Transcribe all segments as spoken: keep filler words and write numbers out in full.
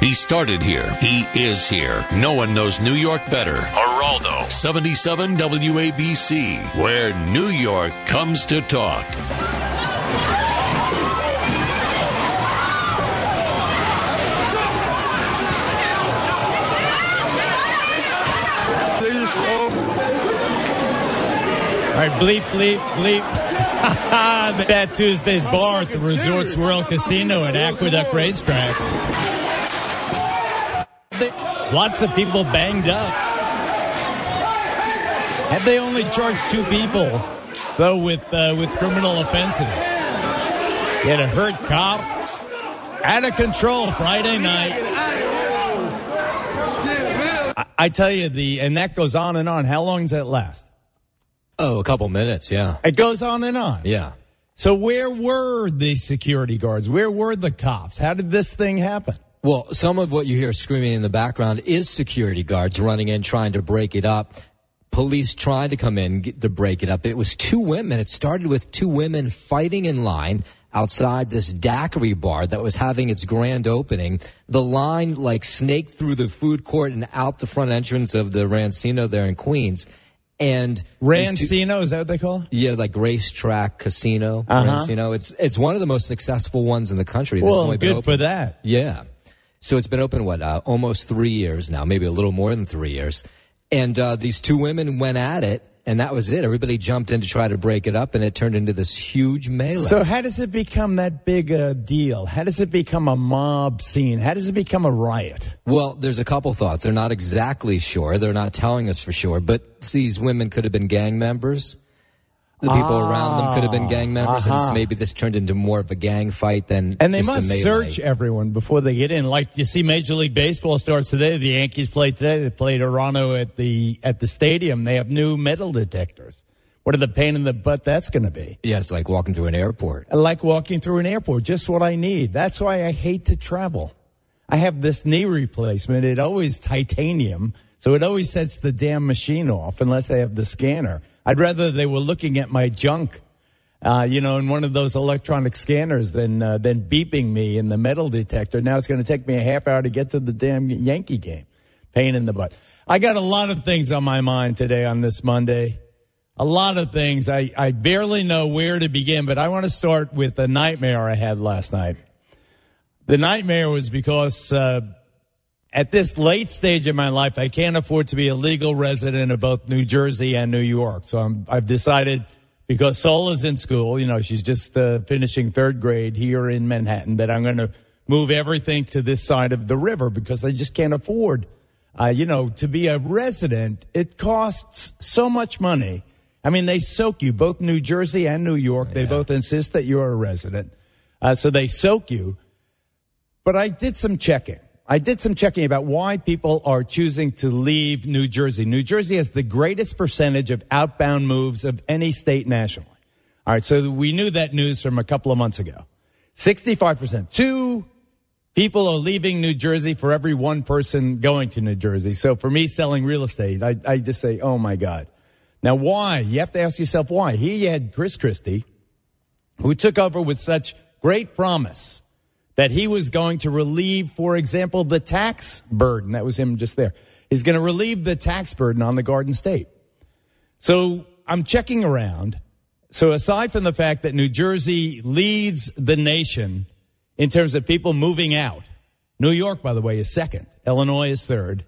He started here. He is here. No one knows New York better. Geraldo, seventy-seven W A B C, where New York comes to talk. All right, bleep, bleep, bleep. That Tuesday's bar at the Resort Swirl Casino at Aqueduct Racetrack. Lots of people banged up. Had they only charged two people, though, with uh, with criminal offenses? You had a hurt cop. Out of control Friday night. I, I tell you, the and that goes on and on. How long does that last? Oh, a couple minutes, yeah. It goes on and on. Yeah. So where were the security guards? Where were the cops? How did this thing happen? Well, some of what you hear screaming in the background is security guards running in, trying to break it up. Police tried to come in to break it up. It was two women. It started with two women fighting in line outside this daiquiri bar that was having its grand opening. The line, like, snaked through the food court and out the front entrance of the Rancino there in Queens. And Rancino, two, is that what they call it? Yeah, like Racetrack Casino. Uh-huh. Rancino. It's it's one of the most successful ones in the country. This well, good for that. Yeah. So it's been open, what, uh, almost three years now, maybe a little more than three years. And uh, these two women went at it, and that was it. Everybody jumped in to try to break it up, and it turned into this huge melee. So how does it become that big a deal? How does it become a mob scene? How does it become a riot? Well, there's a couple thoughts. They're not exactly sure. They're not telling us for sure. But these women could have been gang members. The people ah, around them could have been gang members, uh-huh. and this, maybe this turned into more of a gang fight than and they just must a melee. search everyone before they get in. Like you see, Major League Baseball starts today. The Yankees played today. They played Toronto at the at the stadium. They have new metal detectors. What are the pain in the butt that's going to be? Yeah, it's like walking through an airport. I like walking through an airport. Just what I need. That's why I hate to travel. I have this knee replacement. It always titanium, so it always sets the damn machine off unless they have the scanner. I'd rather they were looking at my junk. Uh, you know, in one of those electronic scanners than, uh, than beeping me in the metal detector. Now it's going to take me a half hour to get to the damn Yankee game. Pain in the butt. I got a lot of things on my mind today on this Monday. A lot of things. I, I barely know where to begin, but I want to start with the nightmare I had last night. The nightmare was because, uh, at this late stage in my life, I can't afford to be a legal resident of both New Jersey and New York. So I'm, I've decided, because Sol is in school, you know, she's just uh, finishing third grade here in Manhattan, that I'm going to move everything to this side of the river because I just can't afford, uh, you know, to be a resident. It costs so much money. I mean, they soak you, both New Jersey and New York. Yeah. They both insist that you're a resident. Uh, so they soak you. But I did some checking. I did some checking about why people are choosing to leave New Jersey. New Jersey has the greatest percentage of outbound moves of any state nationally. All right, so we knew that news from a couple of months ago. sixty-five percent. Two people are leaving New Jersey for every one person going to New Jersey. So for me selling real estate, I, I just say, oh, my God. Now, why? You have to ask yourself why. He had Chris Christie, who took over with such great promise that he was going to relieve, for example, the tax burden. That was him just there. He's going to relieve the tax burden on the Garden State. So I'm checking around. So aside from the fact that New Jersey leads the nation in terms of people moving out, New York, by the way, is second. Illinois is third.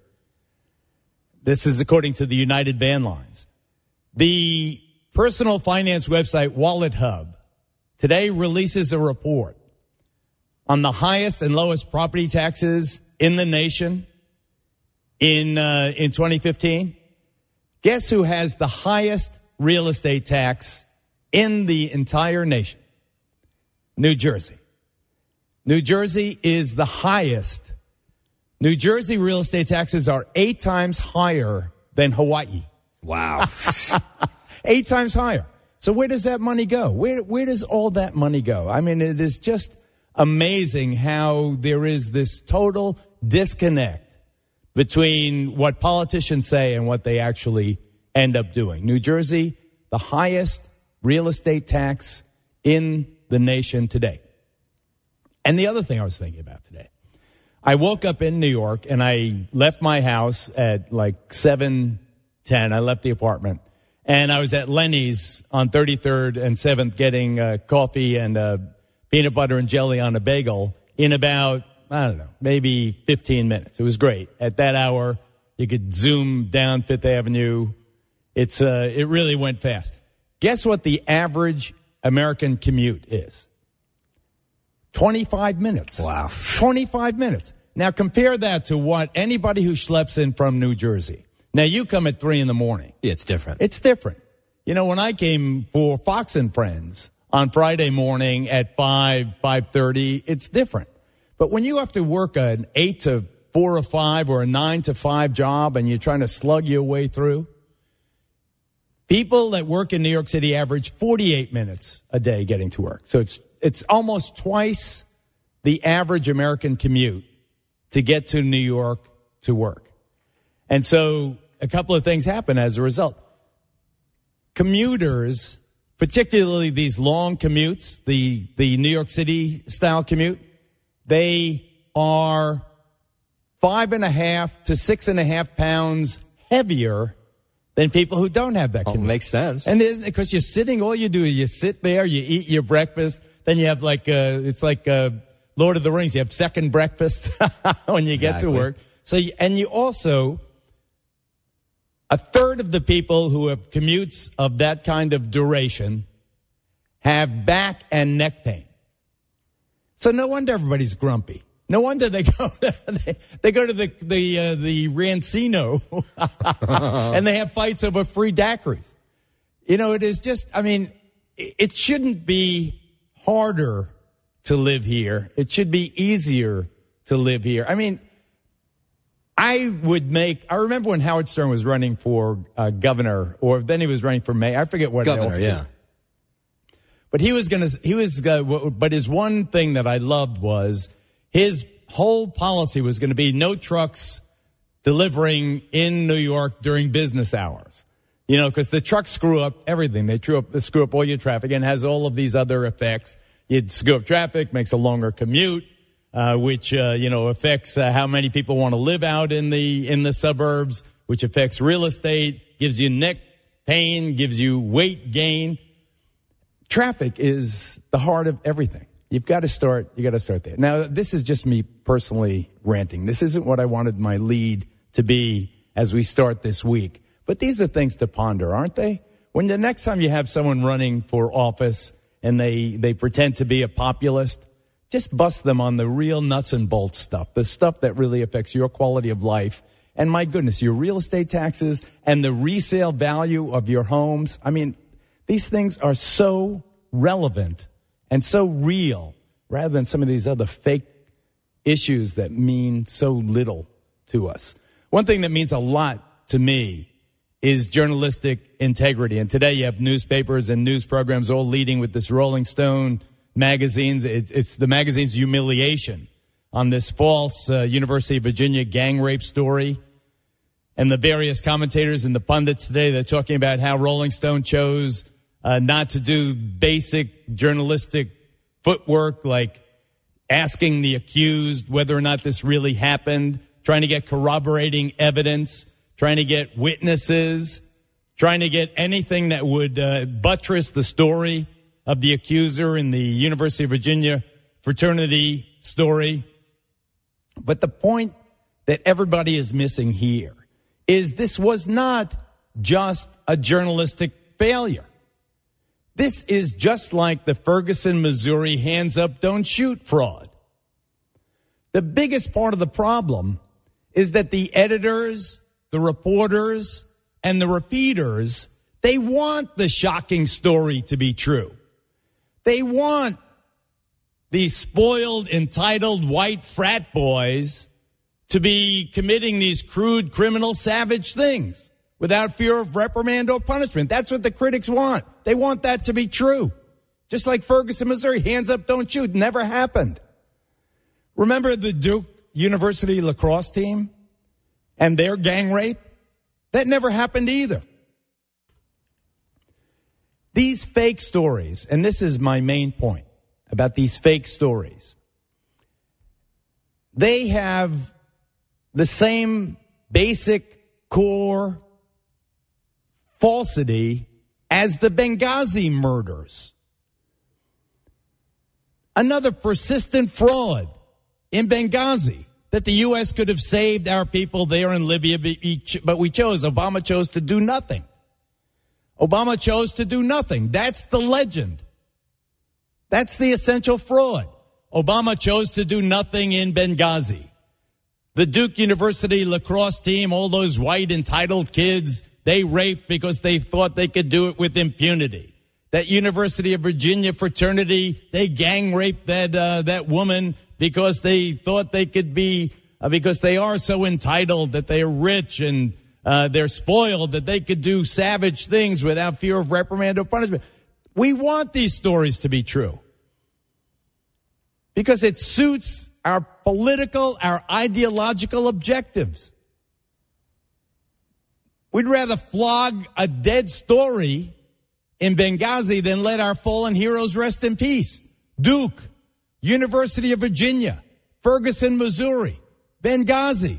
This is according to the United Van Lines. The personal finance website Wallet Hub today releases a report on the highest and lowest property taxes in the nation in uh, in twenty fifteen. Guess who has the highest real estate tax in the entire nation? New Jersey. New Jersey is the highest. New Jersey real estate taxes are eight times higher than Hawaii. Wow. Eight times higher. So where does that money go? Where where does all that money go? I mean, it is just amazing how there is this total disconnect between what politicians say and what they actually end up doing. New Jersey, the highest real estate tax in the nation today. And the other thing I was thinking about today, I woke up in New York, and I left my house at like seven ten. I left the apartment, and I was at Lenny's on thirty-third and seventh getting uh, coffee and uh, peanut butter and jelly on a bagel in about, I don't know, maybe fifteen minutes. It was great. At that hour, you could zoom down Fifth Avenue. It's uh, it really went fast. Guess what the average American commute is? twenty-five minutes. Wow. twenty-five minutes. Now compare that to what anybody who schleps in from New Jersey. Now you come at three in the morning. Yeah, it's different. It's different. You know, when I came for Fox and Friends on Friday morning at five, five thirty, it's different. But when you have to work an eight to four or five or a nine to five job and you're trying to slug your way through, people that work in New York City average forty-eight minutes a day getting to work. So it's it's almost twice the average American commute to get to New York to work. And so a couple of things happen as a result. Commuters, particularly these long commutes, the, the New York City style commute, they are five and a half to six and a half pounds heavier than people who don't have that commute. Oh, makes sense. And because you're sitting, all you do is you sit there, you eat your breakfast, then you have like, uh, it's like uh, Lord of the Rings. You have second breakfast when you exactly. get to work. So, you, and you also, a third of the people who have commutes of that kind of duration have back and neck pain. So no wonder everybody's grumpy. No wonder they go to, they, they go to the the uh, the Rancino and they have fights over free daiquiris. You know, it is just, I mean, it, it shouldn't be harder to live here. It should be easier to live here. I mean, I would make, I remember when Howard Stern was running for uh, governor, or then he was running for mayor. I forget what. Governor, yeah. But he was going to, he was, uh, but his one thing that I loved was his whole policy was going to be no trucks delivering in New York during business hours. You know, because the trucks screw up everything. They screw up, they screw up all your traffic and has all of these other effects. You screw up traffic, makes a longer commute, uh, which, uh, you know, affects uh, how many people want to live out in the, in the suburbs, which affects real estate, gives you neck pain, gives you weight gain. Traffic is the heart of everything. You've got to start, you got to start there. Now, this is just me personally ranting. This isn't what I wanted my lead to be as we start this week. But these are things to ponder, aren't they? When the next time you have someone running for office and they, they pretend to be a populist, just bust them on the real nuts and bolts stuff, the stuff that really affects your quality of life. And my goodness, your real estate taxes and the resale value of your homes. I mean, these things are so relevant and so real rather than some of these other fake issues that mean so little to us. One thing that means a lot to me is journalistic integrity. And today you have newspapers and news programs all leading with this Rolling Stone magazines. It, it's the magazine's humiliation on this false uh, University of Virginia gang rape story. And the various commentators and the pundits today, they're talking about how Rolling Stone chose uh, not to do basic journalistic footwork like asking the accused whether or not this really happened, trying to get corroborating evidence, trying to get witnesses, trying to get anything that would uh, buttress the story of the accuser in the University of Virginia fraternity story. But the point that everybody is missing here is this was not just a journalistic failure. This is just like the Ferguson, Missouri hands up, don't shoot fraud. The biggest part of the problem is that the editors, the reporters, and the repeaters, they want the shocking story to be true. They want these spoiled, entitled white frat boys to be committing these crude, criminal, savage things without fear of reprimand or punishment. That's what the critics want. They want that to be true. Just like Ferguson, Missouri, hands up, don't shoot, never happened. Remember the Duke University lacrosse team and their gang rape? That never happened either. These fake stories, and this is my main point about these fake stories, they have the same basic core falsity as the Benghazi murders. Another persistent fraud in Benghazi, that the U S could have saved our people there in Libya, but we chose, Obama chose to do nothing. Obama chose to do nothing. That's the legend. That's the essential fraud. Obama chose to do nothing in Benghazi. The Duke University lacrosse team, all those white entitled kids, they raped because they thought they could do it with impunity. That University of Virginia fraternity, they gang raped that uh, that woman because they thought they could be, uh, because they are so entitled that they are rich and uh, they're spoiled, that they could do savage things without fear of reprimand or punishment. We want these stories to be true because it suits our political, our ideological objectives. We'd rather flog a dead story in Benghazi than let our fallen heroes rest in peace. Duke, University of Virginia, Ferguson, Missouri, Benghazi.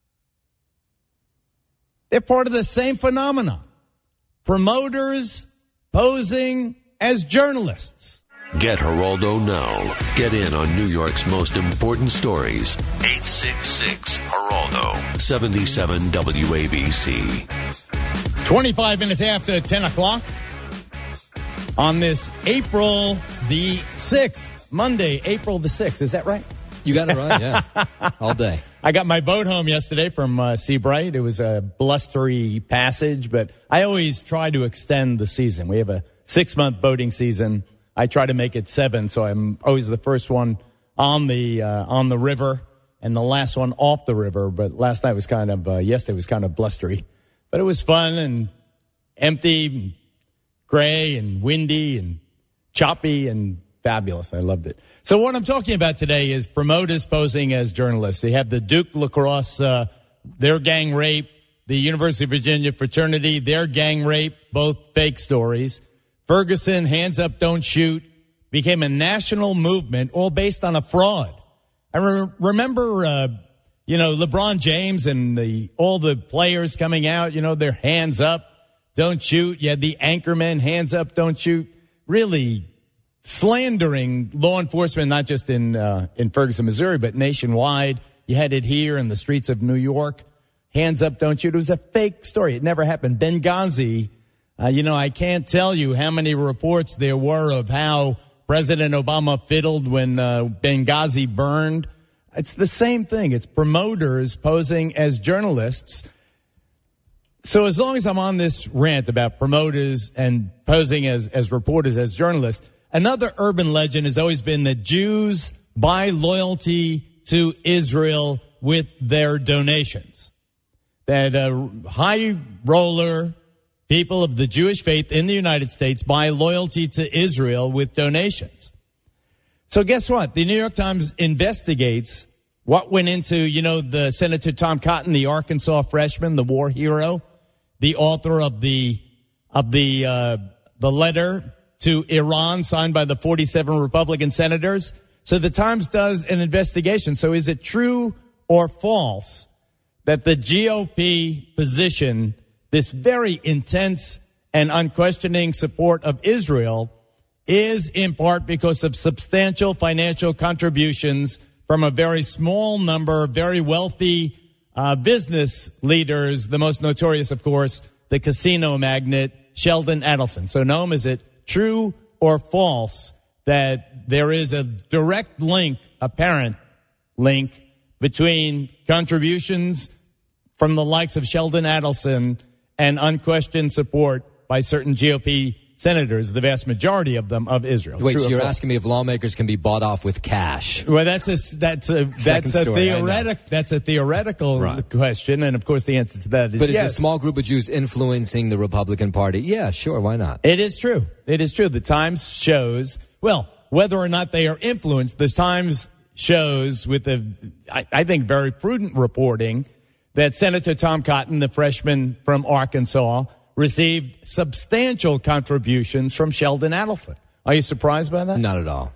They're part of the same phenomena. Promoters posing as journalists. Get Geraldo now. Get in on New York's most important stories. eight six six Geraldo, seventy-seven W A B C. twenty-five minutes after ten o'clock on this April the sixth, Monday, April the sixth. Is that right? You got it right, yeah. All day. I got my boat home yesterday from uh, Seabright. It was a blustery passage, but I always try to extend the season. We have a six-month boating season. I try to make it seven, so I'm always the first one on the uh, on the river and the last one off the river. But last night was kind of, uh, yesterday was kind of blustery. But it was fun and empty, and gray and windy and choppy and fabulous. I loved it. So what I'm talking about today is promoters posing as journalists. They have the Duke lacrosse, uh, their gang rape, the University of Virginia fraternity, their gang rape, both fake stories. Ferguson, hands up, don't shoot, became a national movement, all based on a fraud. I re- remember, uh, you know, LeBron James and the all the players coming out, you know, their hands up, don't shoot. You had the anchorman, hands up, don't shoot, really slandering law enforcement, not just in uh, in Ferguson, Missouri, but nationwide. You had it here in the streets of New York. Hands up, don't shoot. It was a fake story. It never happened. Benghazi. Uh, you know, I can't tell you how many reports there were of how President Obama fiddled when uh, Benghazi burned. It's the same thing. It's promoters posing as journalists. So as long as I'm on this rant about promoters and posing as, as reporters, as journalists, another urban legend has always been that Jews buy loyalty to Israel with their donations. That uh, high roller people of the Jewish faith in the United States buy loyalty to Israel with donations. So guess what? The New York Times investigates what went into, you know, the Senator Tom Cotton, the Arkansas freshman, the war hero, the author of the of the uh, the letter to Iran signed by the forty-seven Republican senators. So the Times does an investigation. So is it true or false that the G O P position, this very intense and unquestioning support of Israel, is in part because of substantial financial contributions from a very small number of very wealthy uh, business leaders, the most notorious, of course, the casino magnate Sheldon Adelson. So, Noam, is it true or false that there is a direct link, apparent link, between contributions from the likes of Sheldon Adelson and unquestioned support by certain G O P senators, the vast majority of them of Israel? Wait, True so you're false? asking me if lawmakers can be bought off with cash? Well, that's a that's a that's a story, theoretic that's a theoretical Right. question, and of course the answer to that is But is yes. a small group of Jews influencing the Republican Party? Yeah, sure, why not? It is true. It is true. The Times shows, well, whether or not they are influenced, the Times shows with the, I, I think, very prudent reporting that Senator Tom Cotton, the freshman from Arkansas, received substantial contributions from Sheldon Adelson. Are you surprised by that? Not at all.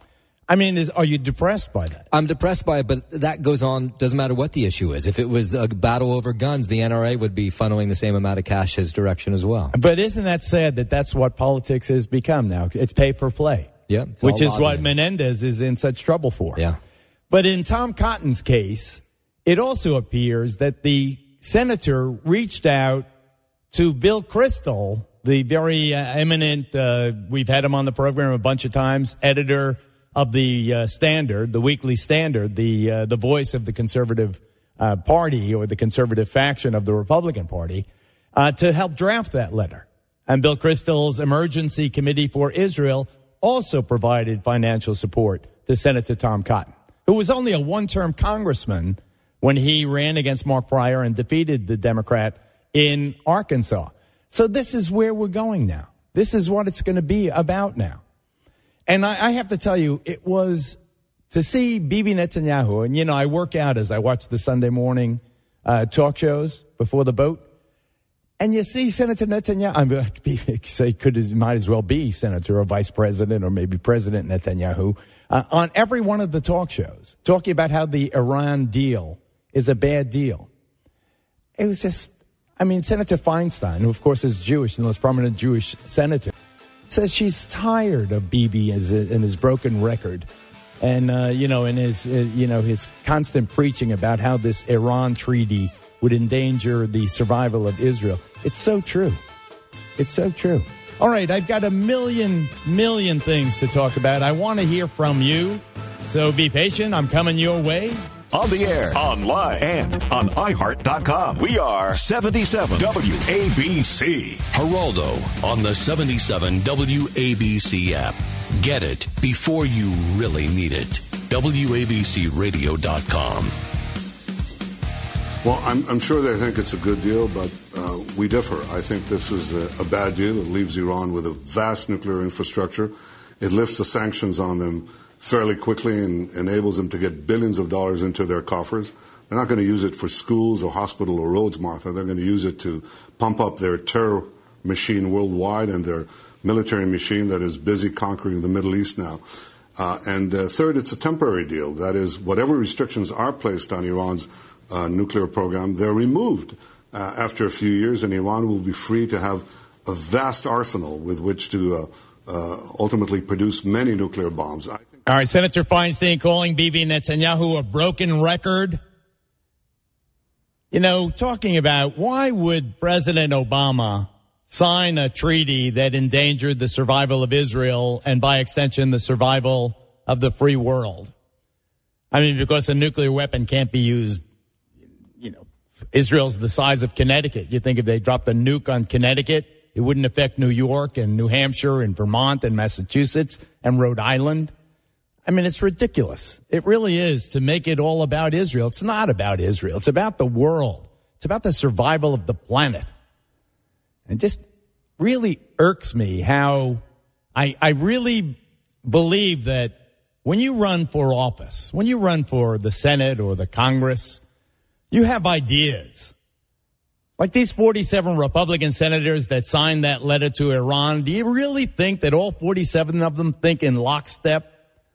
I mean, is, are you depressed by that? I'm depressed by it, but that goes on, doesn't matter what the issue is. If it was a battle over guns, the N R A would be funneling the same amount of cash his direction as well. But isn't that sad that that's what politics has become now? It's pay for play. Yeah. Which is what Menendez is in such trouble for. Yeah. But in Tom Cotton's case, it also appears that the senator reached out to Bill Kristol, the very uh, eminent, uh, we've had him on the program a bunch of times, editor of the uh, Standard, the Weekly Standard, the uh, the voice of the conservative uh, party or the conservative faction of the Republican Party, uh, to help draft that letter. And Bill Kristol's Emergency Committee for Israel also provided financial support to Senator Tom Cotton, who was only a one-term congressman when he ran against Mark Pryor and defeated the Democrat in Arkansas. So this is where we're going now. This is what it's going to be about now. And I, I have to tell you, it was to see Bibi Netanyahu, and, you know, I work out as I watch the Sunday morning uh, talk shows before the vote, and you see Senator Netanyahu, I mean, say could might as well be Senator or Vice President or maybe President Netanyahu, uh, on every one of the talk shows, talking about how the Iran deal is a bad deal. It was just, I mean, Senator Feinstein, who of course is Jewish, the most prominent Jewish senator, says she's tired of Bibi and his broken record, and uh, you know, and his uh, you know his constant preaching about how this Iran treaty would endanger the survival of Israel. It's so true. It's so true. All right, I've got a million million things to talk about. I want to hear from you, so be patient. I'm coming your way. On the air, online, and on i heart dot com. We are seventy-seven W A B C. Geraldo on the seventy-seven W A B C app. Get it before you really need it. W A B C radio dot com. Well, I'm, I'm sure they think it's a good deal, but uh, we differ. I think this is a, a bad deal. It leaves Iran with a vast nuclear infrastructure. It lifts the sanctions on them fairly quickly and enables them to get billions of dollars into their coffers. They're not going to use it for schools or hospital or roads, Martha. They're going to use it to pump up their terror machine worldwide and their military machine that is busy conquering the Middle East now. Uh, and uh, third, it's a temporary deal. That is, whatever restrictions are placed on Iran's uh, nuclear program, they're removed uh, after a few years, and Iran will be free to have a vast arsenal with which to uh, uh, ultimately produce many nuclear bombs. I think- All right, Senator Feinstein calling Bibi Netanyahu a broken record. You know, talking about why would President Obama sign a treaty that endangered the survival of Israel and, by extension, the survival of the free world? I mean, because a nuclear weapon can't be used, you know, Israel's the size of Connecticut. You think if they dropped a nuke on Connecticut, it wouldn't affect New York and New Hampshire and Vermont and Massachusetts and Rhode Island? I mean, it's ridiculous. It really is to make it all about Israel. It's not about Israel. It's about the world. It's about the survival of the planet. And just really irks me how I, I really believe that when you run for office, when you run for the Senate or the Congress, you have ideas. Like these forty-seven Republican senators that signed that letter to Iran, do you really think that all forty-seven of them think in lockstep?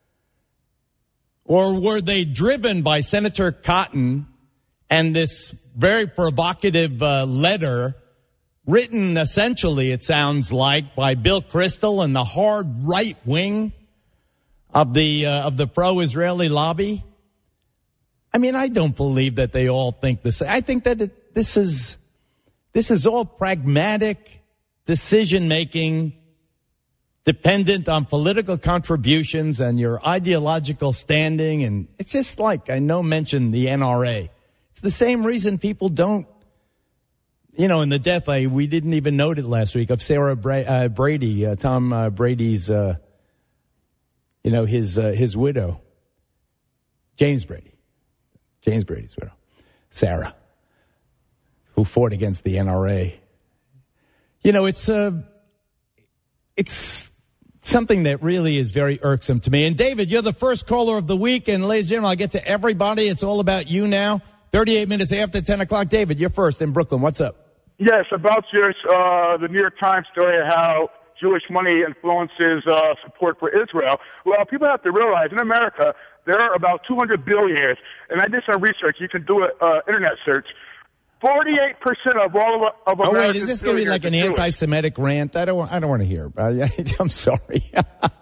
Or were they driven by Senator Cotton and this very provocative uh, letter written essentially, it sounds like, by Bill Kristol and the hard right wing of the uh, of the pro-Israeli lobby? I mean, I don't believe that they all think the same. I think that it, this is this is all pragmatic decision-making, dependent on political contributions and your ideological standing. And it's just like, I know mentioned the N R A. It's the same reason people don't, you know, in the death, I, we didn't even note it last week, of Sarah Bra- uh, Brady, uh, Tom uh, Brady's, uh, you know, his uh, his widow, James Brady, James Brady's widow, Sarah, who fought against the N R A. You know, it's uh, it's something that really is very irksome to me. And David, you're the first caller of the week, and ladies and gentlemen, I'll get to everybody. It's all about you now. thirty-eight minutes after ten o'clock. David, you're first in Brooklyn. What's up? Yes, about your, uh, the New York Times story, how Jewish money influences uh, support for Israel. Well, people have to realize in America there are about two hundred billionaires, and I did some research. You can do an uh, internet search. forty-eight percent of all of, of Oh, America's wait, is this going to be like an billionaires are Jewish. anti-Semitic rant? I don't want, I don't want to hear. Uh, I'm sorry.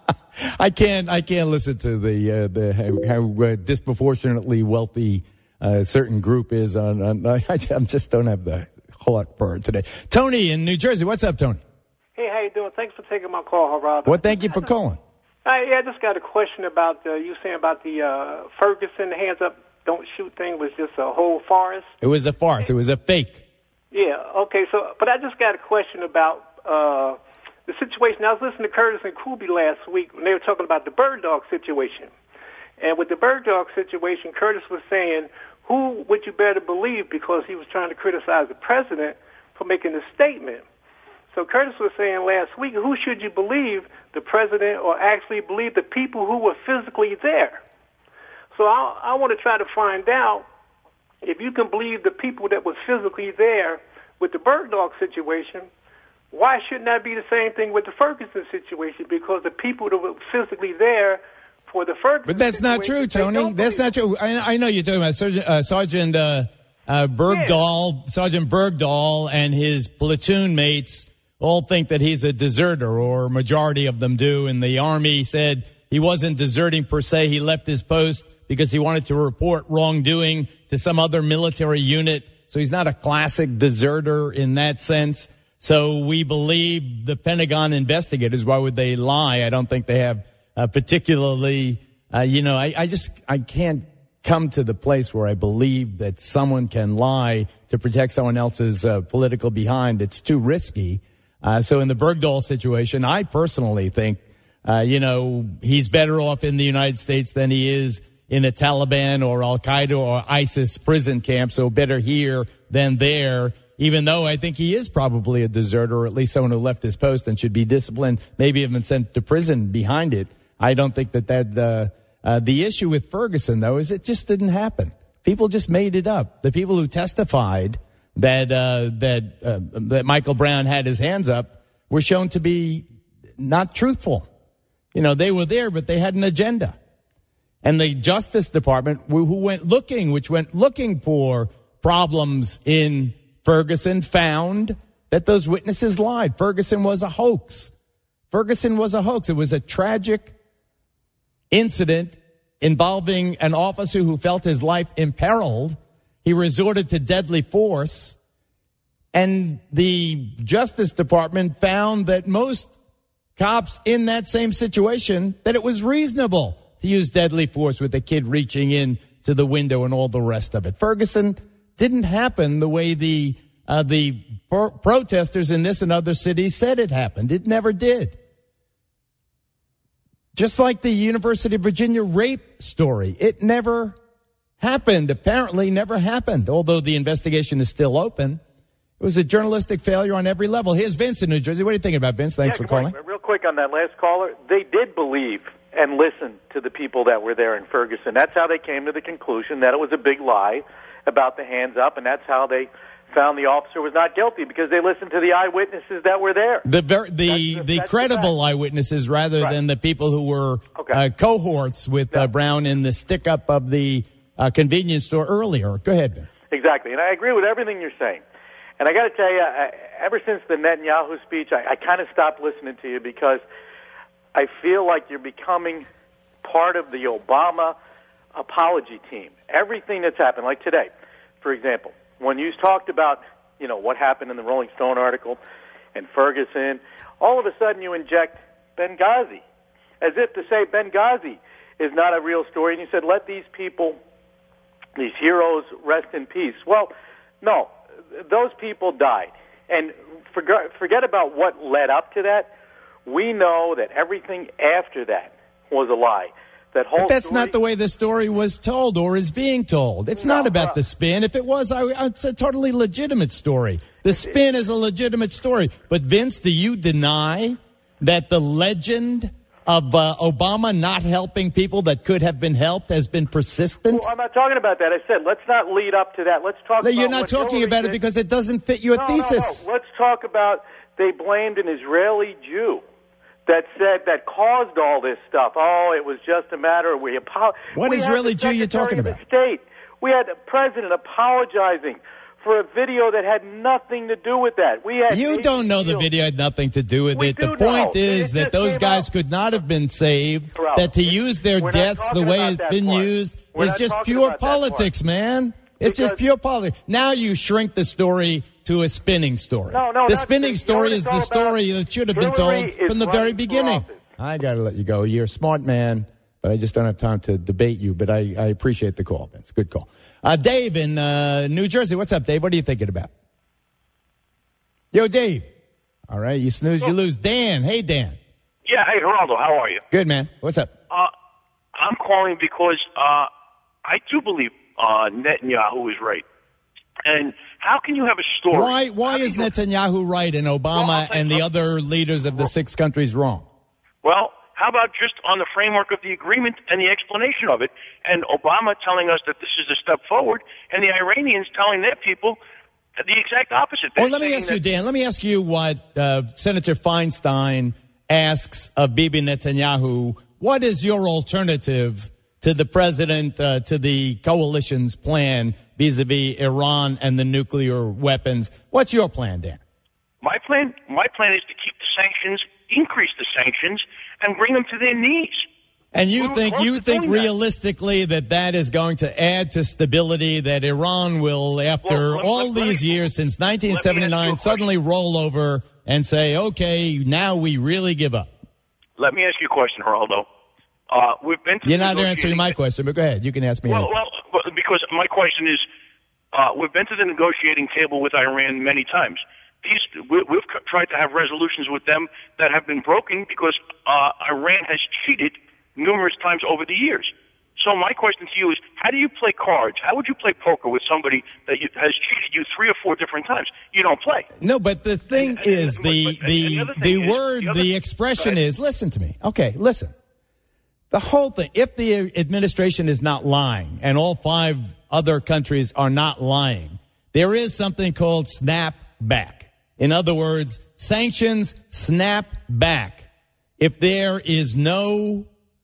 I can't, I can't listen to the, uh, the, how, how uh, disproportionately wealthy a uh, certain group is on, on I, I just don't have the heart for it today. Tony in New Jersey. What's up, Tony? Hey, how you doing? Thanks for taking my call, Geraldo. Well, thank you for calling. I, yeah, I just got a question about uh, you saying about the uh, Ferguson hands up, don't shoot thing was just a whole farce. It was a farce. It was a fake. Yeah, okay. So, but I just got a question about uh, the situation. I was listening to Curtis and Kuby last week when they were talking about the bird dog situation. And with the bird dog situation, Curtis was saying, who would you better believe, because he was trying to criticize the president for making a statement. So Curtis was saying last week, who should you believe, the president or actually believe the people who were physically there? So I, I want to try to find out if you can believe the people that was physically there with the bird dog situation, why shouldn't that be the same thing with the Ferguson situation? Because the people that were physically there for the Ferguson But that's not true, Tony. That's not true. I, I know you're talking about Sergeant, uh, Sergeant uh, uh, Bergdahl, yeah. Sergeant Bergdahl and his platoon mates all think that he's a deserter, or majority of them do. And the Army said he wasn't deserting per se. He left his post because he wanted to report wrongdoing to some other military unit. So he's not a classic deserter in that sense. So we believe the Pentagon investigators. Why would they lie? I don't think they have uh, particularly, uh, you know, I, I just, I can't come to the place where I believe that someone can lie to protect someone else's uh, political behind. It's too risky. Uh, so in the Bergdahl situation, I personally think, uh, you know, he's better off in the United States than he is in a Taliban or Al-Qaeda or ISIS prison camp. So better here than there, even though I think he is probably a deserter, or at least someone who left his post and should be disciplined, maybe even sent to prison behind it. I don't think that that, uh, uh, the issue with Ferguson, though, is it just didn't happen. People just made it up. The people who testified that uh, that uh, that Michael Brown had his hands up were shown to be not truthful. You know, they were there, but they had an agenda. And the Justice Department, who went looking, which went looking for problems in Ferguson, found that those witnesses lied. Ferguson was a hoax. Ferguson was a hoax. It was a tragic incident involving an officer who felt his life imperiled. He resorted to deadly force, and the Justice Department found that most cops in that same situation, that it was reasonable to use deadly force with a kid reaching in to the window and all the rest of it. Ferguson didn't happen the way the uh, the pro- protesters in this and other cities said it happened. It never did. Just like the University of Virginia rape story, it never happened, apparently never happened, although the investigation is still open. It was a journalistic failure on every level. Here's Vince in New Jersey. What are you thinking about, Vince? Thanks yeah, for calling. Morning. Real quick on that last caller, they did believe and listen to the people that were there in Ferguson. That's how they came to the conclusion that it was a big lie about the hands up, and that's how they found the officer was not guilty, because they listened to the eyewitnesses that were there. The ver- the, that's, the that's credible the eyewitnesses rather right. than the people who were okay. uh, cohorts with yeah. uh, Brown in the stick-up of the uh, convenience store earlier. Go ahead, Vince. Exactly, and I agree with everything you're saying. And I got to tell you, I, ever since the Netanyahu speech, I, I kind of stopped listening to you, because I feel like you're becoming part of the Obama apology team. Everything that's happened, like today, for example, when you talked about, you know, what happened in the Rolling Stone article and Ferguson, all of a sudden you inject Benghazi, as if to say Benghazi is not a real story. And you said, let these people, these heroes, rest in peace. Well, no, those people died. And forget, forget about what led up to that. We know that everything after that was a lie. That whole but that's story, not the way the story was told or is being told. It's no, not about uh, the spin. If it was, I, it's a totally legitimate story. The spin is a legitimate story. But Vince, do you deny that the legend of uh, Obama not helping people that could have been helped has been persistent? Well, I'm not talking about that. I said, let's not lead up to that. Let's talk no, about you're not what talking Hillary about did. it because it doesn't fit your no, thesis. No, no. Let's talk about they blamed an Israeli Jew that said that caused all this stuff. Oh, it was just a matter of we apologize. What Israeli Jew are you talking about? State. We had the president apologizing for a video that had nothing to do with that. We had You don't know the video had nothing to do with we it. The do point know. is It that just those came guys out. could not have been saved, Ralph, that to use their we're not deaths the talking way about it's that been part. used We're is not just talking pure about that politics, man. It's Because- just pure politics. Now you shrink the story to a spinning story. No, no, the not spinning spinning. story You know is what the it's all story about? that should have been Hillary told is from the very running for beginning. office. I got to let you go. You're a smart man, but I just don't have time to debate you. But I, I appreciate the call, Vince. Good call. Uh, Dave in uh, New Jersey. What's up, Dave? What are you thinking about? Yo, Dave. All right, you snooze, you lose. Dan. Hey, Dan. Yeah, hey, Geraldo, how are you? Good, man. What's up? Uh, I'm calling because uh, I do believe uh, Netanyahu is right. And how can you have a story? Why Why is Netanyahu right and Obama Well, and the other leaders of the six countries wrong? Well, how about just on the framework of the agreement and the explanation of it, and Obama telling us that this is a step forward, and the Iranians telling their people the exact opposite. They're Well, let me saying ask you, that- Dan, let me ask you what uh, Senator Feinstein asks of Bibi Netanyahu. What is your alternative to the president, uh, to the coalition's plan vis-a-vis Iran and the nuclear weapons? What's your plan, Dan? My plan, my plan is to keep the sanctions, increase the sanctions, and bring them to their knees. And you We're think close you to think doing that. realistically that that is going to add to stability, that Iran will, after Well, let- all let- let these me- years since let me ask you nineteen seventy-nine, a suddenly roll over and say, okay, now we really give up? Let me ask you a question, Geraldo. Uh, we've been to You're the not answering my negotiating- question, but go ahead. You can ask me Well, anything. well, but- because my question is, uh, we've been to the negotiating table with Iran many times. These we, we've c- tried to have resolutions with them that have been broken because uh, Iran has cheated numerous times over the years. So my question to you is, how do you play cards? How would you play poker with somebody that you, has cheated you three or four different times? You don't play. No, but the thing And- and- is, but- the but- and the the other the thing is- word, the other- the expression Go ahead. is, listen to me. Okay, listen. The whole thing, if the administration is not lying and all five other countries are not lying, there is something called snap back. In other words, sanctions snap back if there is no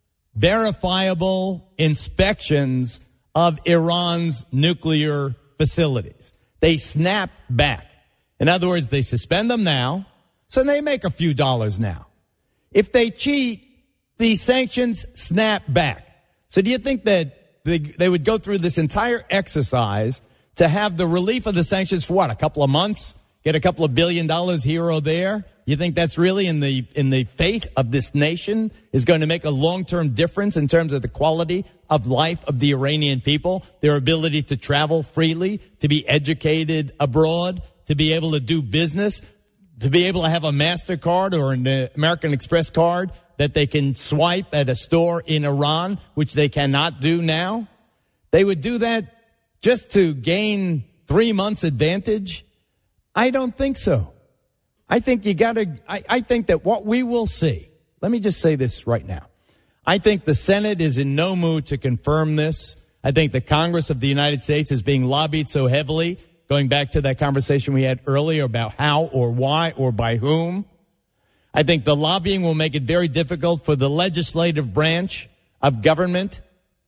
verifiable inspections of Iran's nuclear facilities. They snap back. In other words, they suspend them now, so they make a few dollars now. If they cheat, the sanctions snap back. So do you think that they, they would go through this entire exercise to have the relief of the sanctions for what, a couple of months? Get a couple of billion dollars here or there? You think that's really in the in the fate of this nation is going to make a long-term difference in terms of the quality of life of the Iranian people, their ability to travel freely, to be educated abroad, to be able to do business, to be able to have a MasterCard or an uh, American Express card that they can swipe at a store in Iran, which they cannot do now? They would do that just to gain three months advantage? I don't think so. I think you got to, I, I think that what we will see, let me just say this right now. I think the Senate is in no mood to confirm this. I think the Congress of the United States is being lobbied so heavily, going back to that conversation we had earlier about how or why or by whom. I think the lobbying will make it very difficult for the legislative branch of government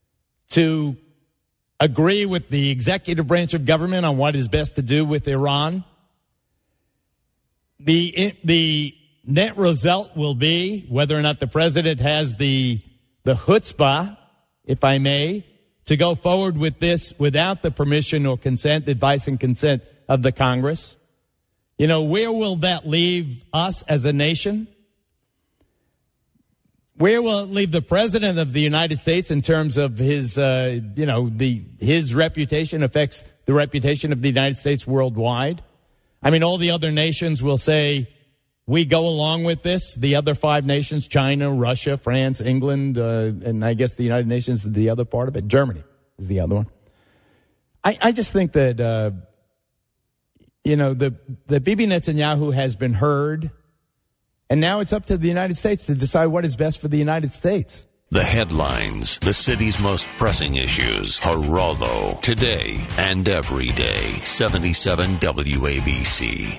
to agree with the executive branch of government on what is best to do with Iran. The the net result will be whether or not the president has the the chutzpah, if I may, to go forward with this without the permission or consent, advice and consent of the Congress. You know, where will that leave us as a nation? Where will it leave the president of the United States in terms of his, uh, you know, the his reputation affects the reputation of the United States worldwide? I mean, all the other nations will say, we go along with this. The other five nations, China, Russia, France, England, uh, and I guess the United Nations is the other part of it. Germany is the other one. I, I just think that, uh, you know, the, the Bibi Netanyahu has been heard, and now it's up to the United States to decide what is best for the United States. The headlines, the city's most pressing issues. Geraldo, today and every day. seventy-seven W A B C.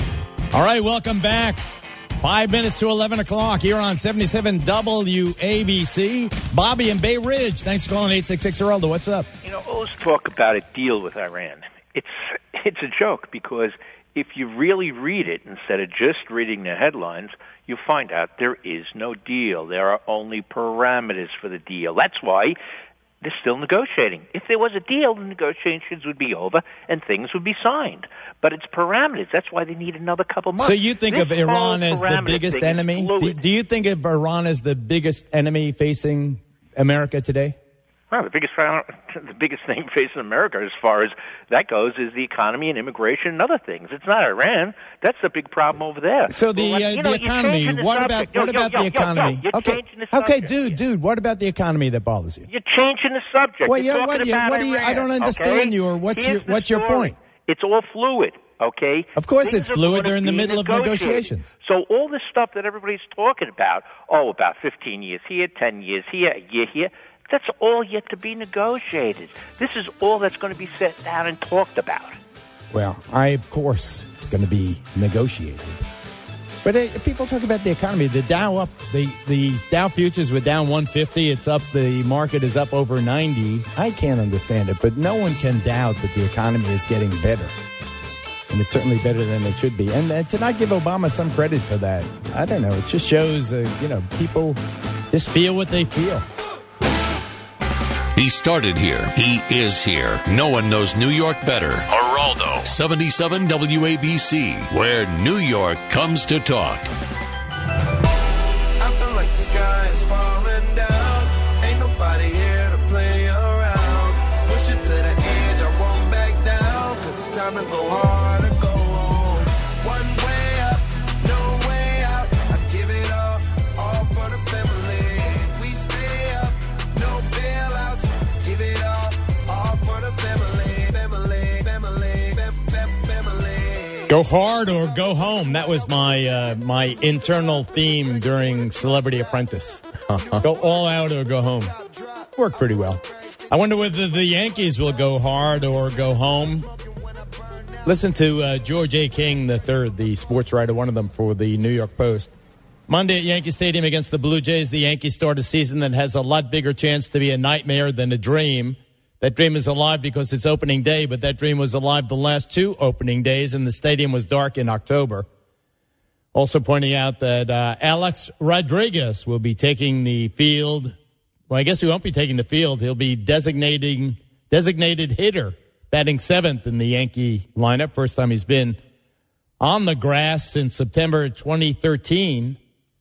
All right, welcome back. Five minutes to eleven o'clock here on seventy-seven W A B C. Bobby in Bay Ridge. Thanks for calling eight six six Geraldo. What's up? You know, all this talk about a deal with Iran, it's it's a joke because if you really read it instead of just reading the headlines, you find out there is no deal. There are only parameters for the deal. That's why they're still negotiating. If there was a deal, the negotiations would be over and things would be signed. But it's parameters. That's why they need another couple months. So you think This of Iran as the parameter biggest thing is enemy? Do, fluid. do you think of Iran as the biggest enemy facing America today? Well, the biggest the biggest thing facing America as far as that goes is the economy and immigration and other things. It's not Iran. That's the big problem over there. So the Well, uh, you know, the you're economy. changing the What subject. about Yo, what yo, about yo, the yo, economy? yo, you're okay, changing the okay, subject. dude, dude. What about the economy that bothers you? You're changing the subject. Well, You're yeah, talking what do you- about what do you- I Iran, don't understand okay? you, or what's Here's your- the what's your story. point? It's all fluid, okay? Of course Things it's are fluid. gonna They're in the be middle of negotiated. negotiations. So all this stuff that everybody's talking about, oh, about fifteen years here, ten years here, a year here, that's all yet to be negotiated. This is all that's going to be set down and talked about. Well, I of course it's going to be negotiated. But uh, if people talk about the economy, the Dow up, the, the Dow futures were down one hundred fifty. It's up. The market is up over ninety. I can't understand it, but no one can doubt that the economy is getting better. And it's certainly better than it should be. And uh, to not give Obama some credit for that, I don't know. It just shows, uh, you know, people just feel what they feel. He started here. He is here. No one knows New York better. Geraldo, seventy-seven W A B C, where New York comes to talk. I feel like the sky is falling down. Ain't nobody here to play around. Push it to the edge, I won't back down. Cause it's time to go hard or go home. One way up, no way out. I give it all, all for the family. We stay up, no bailouts. Give it all, all for the family. Family, family, fam, fam, family. Go hard or go home. That was my uh, my internal theme during Celebrity Apprentice. Go all out or go home. Worked pretty well. I wonder whether the Yankees will go hard or go home. Listen to uh, George A. King the third, the sports writer, one of them for the New York Post. Monday at Yankee Stadium against the Blue Jays, the Yankees start a season that has a lot bigger chance to be a nightmare than a dream. That dream is alive because it's opening day, but that dream was alive the last two opening days, and the stadium was dark in October. Also pointing out that uh, Alex Rodriguez will be taking the field. Well, I guess he won't be taking the field. He'll be designating designated hitter, batting seventh in the Yankee lineup. First time he's been on the grass since September twenty thirteen.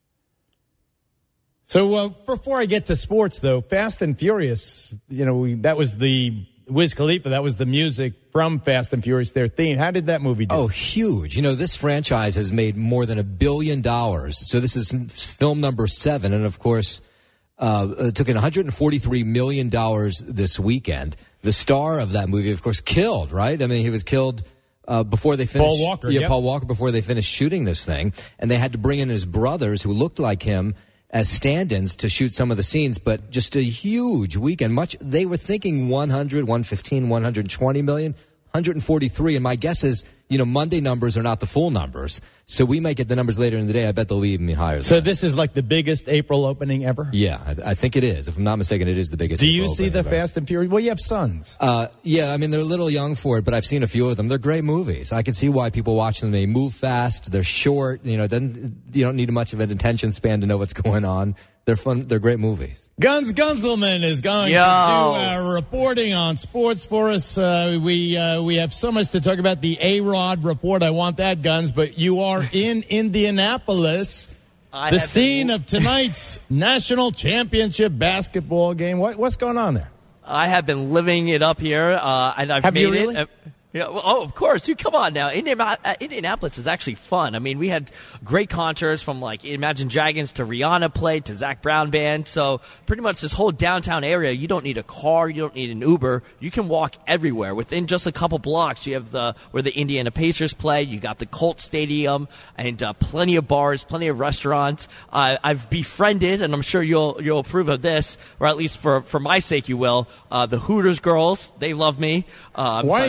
So uh, before I get to sports, though, Fast and Furious, you know, we, that was the Wiz Khalifa. That was the music from Fast and Furious, their theme. How did that movie do? Oh, huge. You know, this franchise has made more than a billion dollars. So this is film number seven. And, of course, uh, it took in one hundred forty-three million dollars this weekend. The star of that movie, of course, killed, right? I mean, he was killed uh, before they finished. Paul Walker, Yeah, yep. Paul Walker, before they finished shooting this thing. And they had to bring in his brothers who looked like him as stand-ins to shoot some of the scenes, but just a huge weekend. Much they were thinking one hundred, one fifteen, one hundred twenty million, one hundred forty-three, and my guess is, you know, Monday numbers are not the full numbers, so we might get the numbers later in the day. I bet they'll be even higher than So this. this is like the biggest April opening ever? Yeah, I, I think it is. If I'm not mistaken, it is the biggest. Do you April see opening the ever. Fast and Furious? Well, you have sons. Uh, yeah, I mean, they're a little young for it, but I've seen a few of them. They're great movies. I can see why people watch them. They move fast. They're short. You know, it doesn't, you don't need much of an attention span to know what's going on. They're fun. They're great movies. Guns Gunselman is going Yo. to do our reporting on sports for us. Uh, we uh, we have so much to talk about. The A-Rod report. I want that, Guns. But you are in Indianapolis, I the have scene been- of tonight's national championship basketball game. What, what's going on there? I have been living it up here, uh, and I've Have made you really? it. Uh, you know, well, oh, of course. You come on now. Indiana- uh, Indianapolis is actually fun. I mean, we had great concerts from like Imagine Dragons to Rihanna played to Zach Brown Band. So pretty much this whole downtown area, you don't need a car, you don't need an Uber. You can walk everywhere. Within just a couple blocks, you have the where the Indiana Pacers play. You got the Colts Stadium and uh, plenty of bars, plenty of restaurants. Uh, I've befriended, and I'm sure you'll you'll approve of this, or at least for for my sake, you will. Uh, the Hooters girls, they love me. Um, Why so are you they- using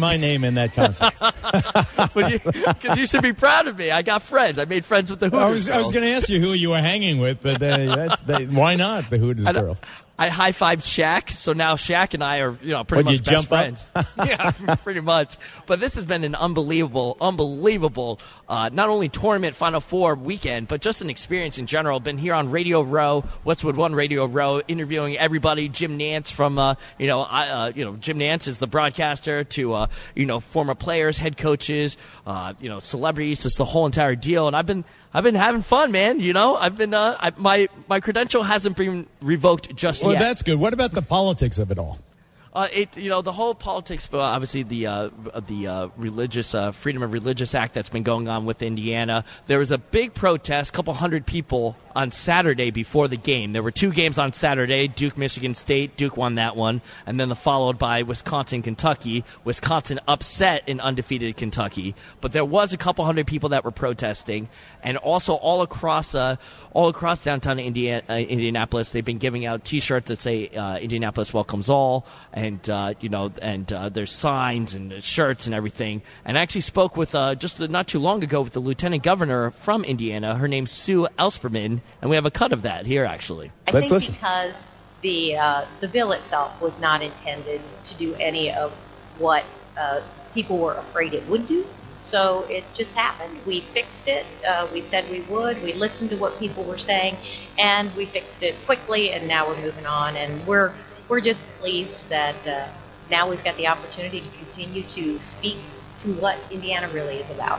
my name in that context. Because you, you should be proud of me. I got friends. I made friends with the Hooters I was, girls. I was going to ask you who you were hanging with, but uh, that's, they, why not the Hooters girls? I high-fived Shaq, so now Shaq and I are, you know, pretty Would much you best jump friends. Yeah, pretty much. But this has been an unbelievable, unbelievable, uh, not only tournament Final Four weekend, but just an experience in general. Been here on Radio Row, Westwood One Radio Row, interviewing everybody. Jim Nantz from, uh, you know, I, uh, you know, Jim Nantz is the broadcaster to, uh, you know, former players, head coaches, uh, you know, celebrities, just the whole entire deal. And I've been. I've been having fun, man. You know, I've been uh, I, my my credential hasn't been revoked just well, yet. Well, that's good. What about the politics of it all? Uh, it, you know, the whole politics, uh, obviously the uh, the uh, religious uh, Freedom of Religious Act that's been going on with Indiana. There was a big protest, a couple hundred people on Saturday before the game. There were two games on Saturday: Duke, Michigan State. Duke won that one, and then the followed by Wisconsin, Kentucky. Wisconsin upset an undefeated Kentucky, but there was a couple hundred people that were protesting, and also all across uh, all across downtown Indiana, uh, Indianapolis, they've been giving out T-shirts that say uh, "Indianapolis welcomes all." And, uh, you know, and uh, there's signs and shirts and everything. And I actually spoke with, uh, just not too long ago, with the lieutenant governor from Indiana. Her name's Sue Ellspermann, and we have a cut of that here, actually. I Let's think listen. because the, uh, the bill itself was not intended to do any of what uh, people were afraid it would do. So it just happened. We fixed it. Uh, we said we would. We listened to what people were saying, and we fixed it quickly, and now we're moving on. And we're We're just pleased that uh, now we've got the opportunity to continue to speak to what Indiana really is about.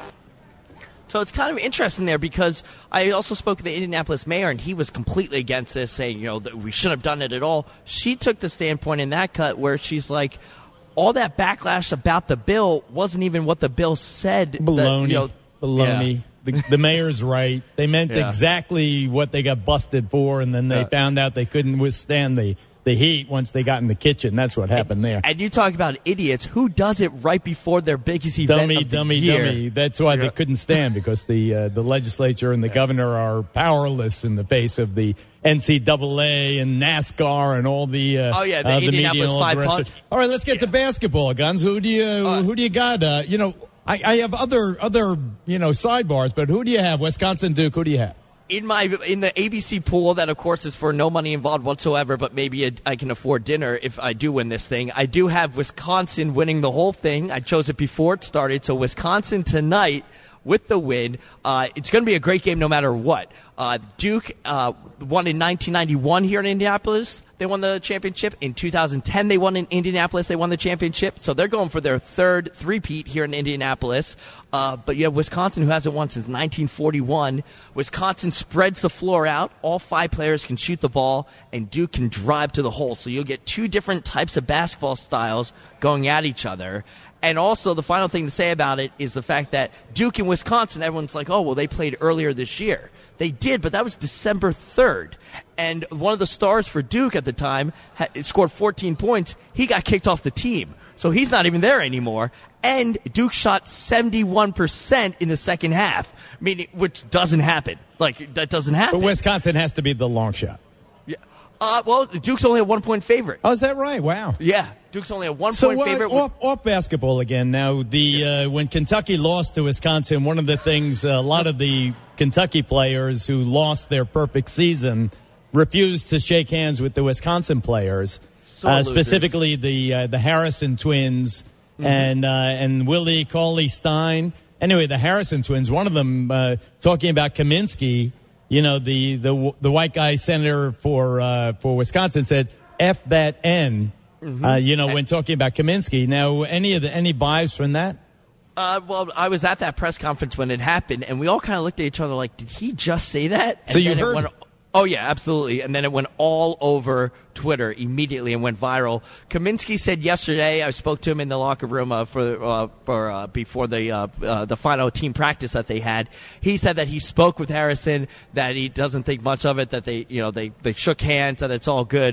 So it's kind of interesting there because I also spoke to the Indianapolis mayor, and he was completely against this, saying, you know, that we shouldn't have done it at all. She took the standpoint in that cut where she's like, all that backlash about the bill wasn't even what the bill said. Baloney. That, you know, Baloney. Yeah. The, the mayor's right. They meant Yeah. exactly what they got busted for, and then they Yeah. found out they couldn't withstand the the heat once they got in the kitchen. That's what happened there. And you talk about idiots. Who does it right before their biggest event Dummy, of the dummy, year? dummy. That's why Yeah. they couldn't stand, because the uh, the legislature and the governor are powerless in the face of the N C double A and NASCAR and all the uh, Oh, yeah, the uh, the media Indianapolis and all the five rest of punch. it. All right, let's get to basketball, Guns. Who do you Uh, who do you got? Uh, you know, I, I have other other you know sidebars, but who do you have? Wisconsin, Duke. Who do you have? In my in the A B C pool, that of course is for no money involved whatsoever, but maybe a, I can afford dinner if I do win this thing. I do have Wisconsin winning the whole thing. I chose it before it started, so Wisconsin tonight with the win. Uh, it's going to be a great game no matter what. Uh, Duke uh, won in nineteen ninety-one here in Indianapolis. They won the championship. In two thousand ten, they won in Indianapolis. They won the championship. So they're going for their third three-peat here in Indianapolis. Uh, but you have Wisconsin, who hasn't won since nineteen forty-one. Wisconsin spreads the floor out. All five players can shoot the ball, and Duke can drive to the hole. So you'll get two different types of basketball styles going at each other. And also, the final thing to say about it is the fact that Duke and Wisconsin, everyone's like, oh, well, they played earlier this year. They did, but that was December third. And one of the stars for Duke at the time had scored fourteen points. He got kicked off the team. So he's not even there anymore. And Duke shot seventy-one percent in the second half, meaning which doesn't happen. Like, that doesn't happen. But Wisconsin has to be the long shot. Yeah. Uh, well, Duke's only a one-point favorite. Oh, is that right? Wow. Yeah. Duke's only a one-point So uh, favorite. off, off basketball again. Now, the uh, when Kentucky lost to Wisconsin, one of the things uh, a lot of the Kentucky players who lost their perfect season refused to shake hands with the Wisconsin players, So uh, losers. specifically the uh, the Harrison twins Mm-hmm. and uh, and Willie Cauley Stein. Anyway, the Harrison twins. One of them uh, talking about Kaminsky. You know, the the the white guy senator for uh, for Wisconsin said, "F that N." Mm-hmm. Uh, you know, when talking about Kaminsky. Now, any of the any vibes from that? Uh, well, I was at that press conference when it happened, and we all kind of looked at each other like, did he just say that? And So you then it heard went, it. Oh, yeah, absolutely. And then it went all over Twitter immediately and went viral. Kaminsky said yesterday, I spoke to him in the locker room uh, for uh, for uh, before the uh, uh, the final team practice that they had. He said that he spoke with Harrison, that he doesn't think much of it, that they, you know, they, they shook hands, that it's all good.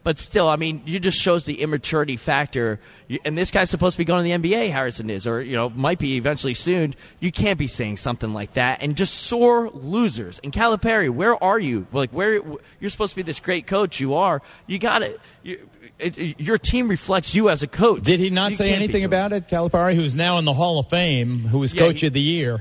But still, I mean, you just shows the immaturity factor. You, and this guy's supposed to be going to the N B A, Harrison is, or, you know, might be eventually soon. You can't be saying something like that. And just sore losers. And Calipari, where are you? Like, where you're supposed to be this great coach. You are. You got it. You, It, it, your team reflects you as a coach. Did he not you say anything about it, Calipari, who's now in the Hall of Fame, who was yeah, Coach he, of the Year?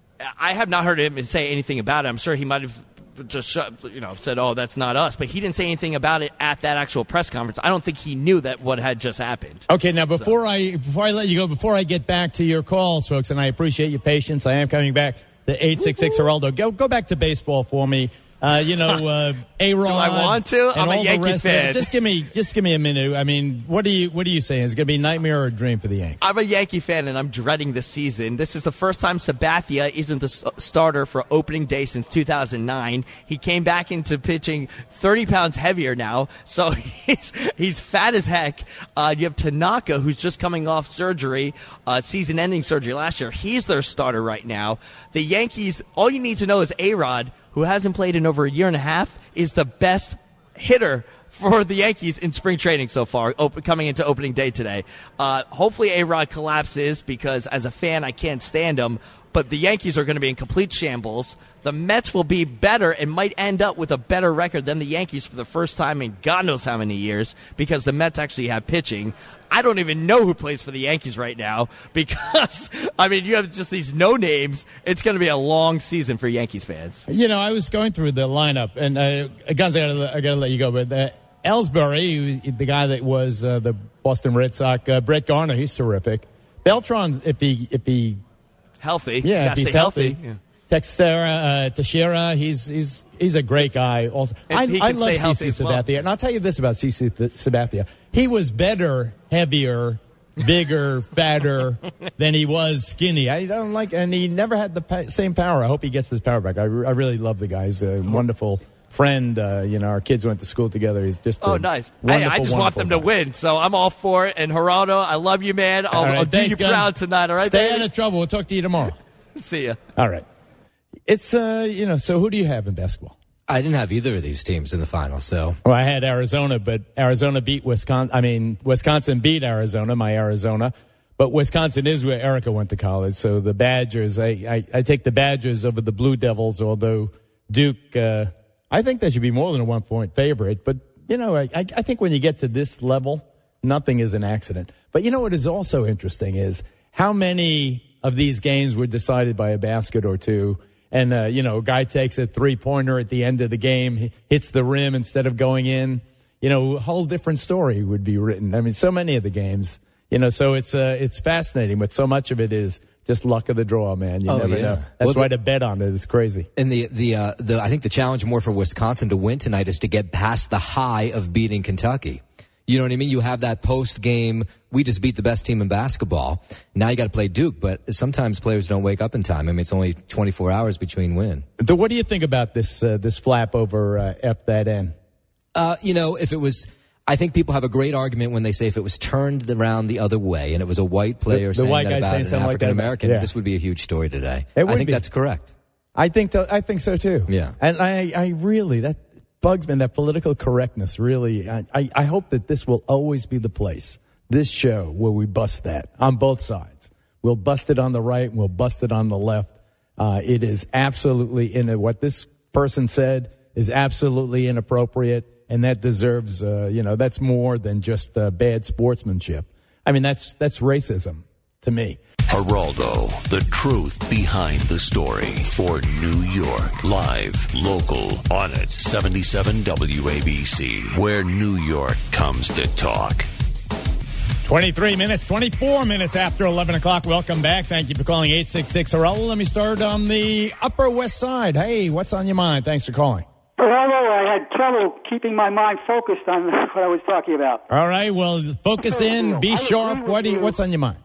I have not heard him say anything about it. I'm sure he might have just you know said, "Oh, that's not us," but he didn't say anything about it at that actual press conference. I don't think he knew that what had just happened. Okay, now before so. I before I let you go, before I get back to your calls, folks, and I appreciate your patience, I am coming back to eight six six Geraldo. Go go back to baseball for me. Uh, you know, uh, A-Rod. Do I want to? I'm all a Yankee the rest fan. Of it. Just give me, just give me a minute. I mean, what do you, what are you saying? Is it going to be a nightmare or a dream for the Yankees? I'm a Yankee fan, and I'm dreading the season. This is the first time Sabathia isn't the starter for opening day since two thousand nine. He came back into pitching thirty pounds heavier now, so he's he's fat as heck. Uh, you have Tanaka, who's just coming off surgery, uh, season-ending surgery last year. He's their starter right now. The Yankees, all you need to know is A-Rod, who hasn't played in over a year and a half, is the best hitter for the Yankees in spring training so far, open, coming into opening day today. Uh, hopefully A-Rod collapses because as a fan I can't stand him, but the Yankees are going to be in complete shambles. The Mets will be better and might end up with a better record than the Yankees for the first time in God knows how many years because the Mets actually have pitching. I don't even know who plays for the Yankees right now because, I mean, you have just these no names. It's going to be a long season for Yankees fans. You know, I was going through the lineup, and uh, Guns, I got I to let you go, but uh, Ellsbury, the guy that was uh, the Boston Red Sox, uh, Brett Garner, he's terrific. Beltran, if he if he healthy, yeah, if he's healthy. healthy. Yeah. Textera, uh, Teixeira, he's he's he's a great guy. Also, I, I love CeCe Sabathia, well. And I'll tell you this about CeCe Sabathia: he was better, heavier, bigger, fatter than he was skinny. I don't like, and he never had the pa- same power. I hope he gets his power back. I, re- I really love the guy. He's a wonderful friend. Uh, you know, our kids went to school together. He's just oh nice. Hey, I just want them guy. to win, so I'm all for it. And Geraldo, I love you, man. I'll, right, I'll do thanks, you guys. proud tonight. All right, stay baby? out of trouble. We'll talk to you tomorrow. See ya. All right. It's, uh, you know, so who do you have in basketball? I didn't have either of these teams in the final, so. Well, I had Arizona, but Arizona beat Wisconsin. I mean, Wisconsin beat Arizona, my Arizona. But Wisconsin is where Erica went to college. So the Badgers, I, I, I take the Badgers over the Blue Devils, although Duke, uh, I think they should be more than a one-point favorite. But, you know, I, I think when you get to this level, nothing is an accident. But you know what is also interesting is how many of these games were decided by a basket or two. And, uh, you know, a guy takes a three-pointer at the end of the game, hits the rim instead of going in. You know, a whole different story would be written. I mean, so many of the games, you know, so it's uh, it's fascinating, but so much of it is just luck of the draw, man. You oh, never yeah. know. That's well, why to bet on it is crazy. And the the uh, the I think the challenge more for Wisconsin to win tonight is to get past the high of beating Kentucky. You know what I mean? You have that post-game, we just beat the best team in basketball. Now you got to play Duke, but sometimes players don't wake up in time. I mean, it's only twenty-four hours between win. What do you think about this uh, this flap over uh, F that N? Uh, you know, if it was, I think people have a great argument when they say if it was turned around the other way and it was a white player the, the saying white that about saying an African American, like yeah. this would be a huge story today. It would I think be. that's correct. I think th- I think so too. Yeah. And I, I really, that bugs me, that political correctness, really. I, I, I hope that this will always be the place, this show, where we bust that on both sides. We'll bust it on the right and we'll bust it on the left. Uh, it is absolutely, in what this person said is absolutely inappropriate, and that deserves, uh, you know, that's more than just uh, bad sportsmanship. I mean, that's that's racism to me. Geraldo, the truth behind the story for New York. Live, local, on it. seventy-seven W A B C, where New York comes to talk. twenty-three minutes, twenty-four minutes after eleven o'clock. Welcome back. Thank you for calling eight six six Geraldo. Let me start on the Upper West Side. Hey, what's on your mind? Thanks for calling. Geraldo, I had trouble keeping my mind focused on what I was talking about. All right, well, focus in, be sharp. What do you, what's on your mind?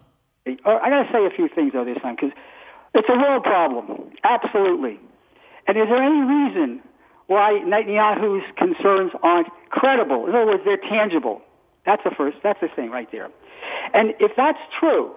I got to say a few things, though, this time, because it's a world problem. Absolutely. And is there any reason why Netanyahu's concerns aren't credible? In other words, they're tangible. That's the first, that's the thing right there. And if that's true,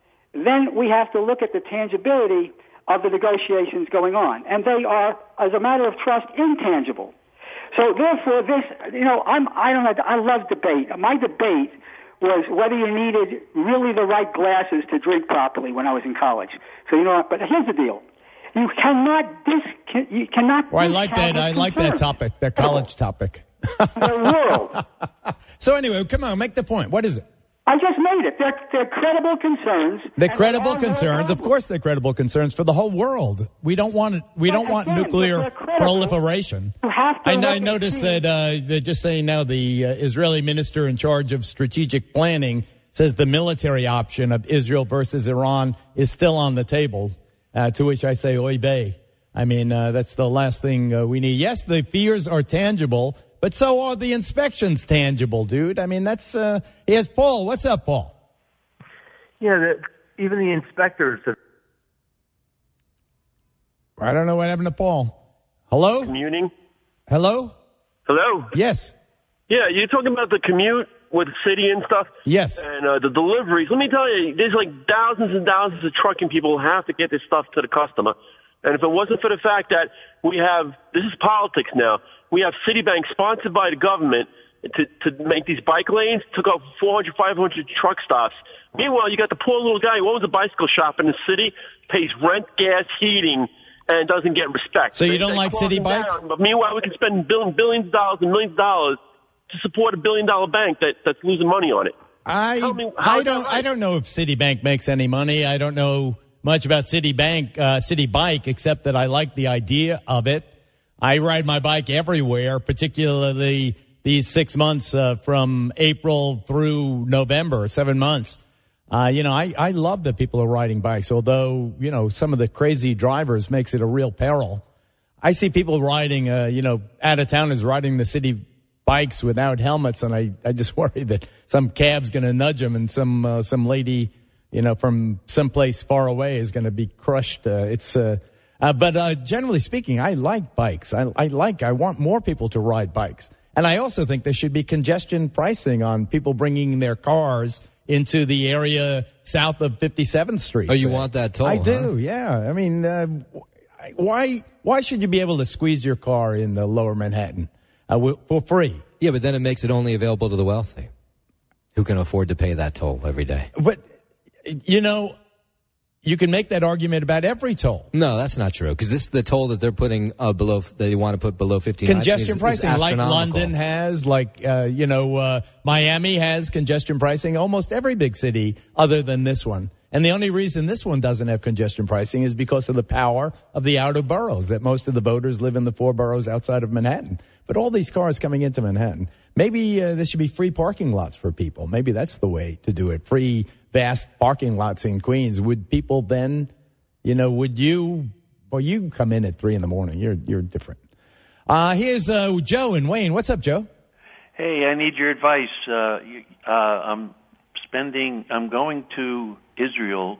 then we have to look at the tangibility of the negotiations going on. And they are, as a matter of trust, intangible. So therefore, this, you know, I'm, I don't know, I love debate. My debate was whether you needed really the right glasses to drink properly when I was in college. So, you know what, but here's the deal. You cannot dis, can, you cannot Well, I like that. I like that topic, that college topic. The world. So anyway, come on, make the point. What is it? I just made it. They're, they're credible concerns. The and credible they are concerns, no of course, they're credible concerns for the whole world. We don't want it, we But don't want again, nuclear they're credible. proliferation. You have to I, look I and noticed see. that uh, they're just saying now the uh, Israeli minister in charge of strategic planning says the military option of Israel versus Iran is still on the table. Uh, to which I say, oy vey. I mean, uh, that's the last thing uh, we need. Yes, the fears are tangible, but so are the inspections tangible, dude. I mean, that's, uh, here's Paul. What's up, Paul? Yeah, the, even the inspectors. Have I don't know what happened to Paul. Hello? Commuting. Hello? Hello? Yes. Yeah, you're talking about the commute with the city and stuff? Yes. And uh, the deliveries. Let me tell you, there's like thousands and thousands of trucking people who have to get this stuff to the customer. And if it wasn't for the fact that we have, this is politics now, we have Citibank sponsored by the government to, to make these bike lanes, took out four hundred, five hundred truck stops. Meanwhile, you got the poor little guy who owns a bicycle shop in the city, pays rent, gas, heating, and doesn't get respect. So you They- don't they like close Citi him Bike? down, But meanwhile, we can spend billions, billions of dollars and millions of dollars to support a billion dollar bank that, that's losing money on it. I me, how I is that don't right? I don't know if Citibank makes any money. I don't know much about Citibank, uh, Citi Bike, except that I like the idea of it. I ride my bike everywhere, particularly these six months uh, from April through November, seven months. Uh, you know, I, I love that people are riding bikes, although, you know, some of the crazy drivers makes it a real peril. I see people riding, uh, you know, out-of-towners riding the city bikes without helmets, and I, I just worry that some cab's going to nudge them and some uh, some lady, you know, from someplace far away is going to be crushed. Uh, it's, uh, uh, but uh, generally speaking, I like bikes. I, I like, I want more people to ride bikes. And I also think there should be congestion pricing on people bringing their cars into the area south of fifty-seventh Street. Oh, you want that toll, I huh? do, yeah. I mean, uh, why why should you be able to squeeze your car in the lower Manhattan uh, w- for free? Yeah, but then it makes it only available to the wealthy who can afford to pay that toll every day. But, you know, you can make that argument about every toll. No, that's not true, because this the toll that they're putting uh, below, they want to put below fifteen. Congestion is, pricing, is like astronomical. London has, like, uh, you know, uh, Miami has congestion pricing. Almost every big city other than this one. And the only reason this one doesn't have congestion pricing is because of the power of the outer boroughs, that most of the voters live in the four boroughs outside of Manhattan. But all these cars coming into Manhattan, maybe uh, there should be free parking lots for people. Maybe that's the way to do it. Free, vast parking lots in Queens. Would people then, you know, would you, well, you come in at three in the morning. You're, you're different. Uh, here's uh, Joe and Wayne. What's up, Joe? Hey, I need your advice. Uh, you, uh, I'm spending, I'm going to Israel.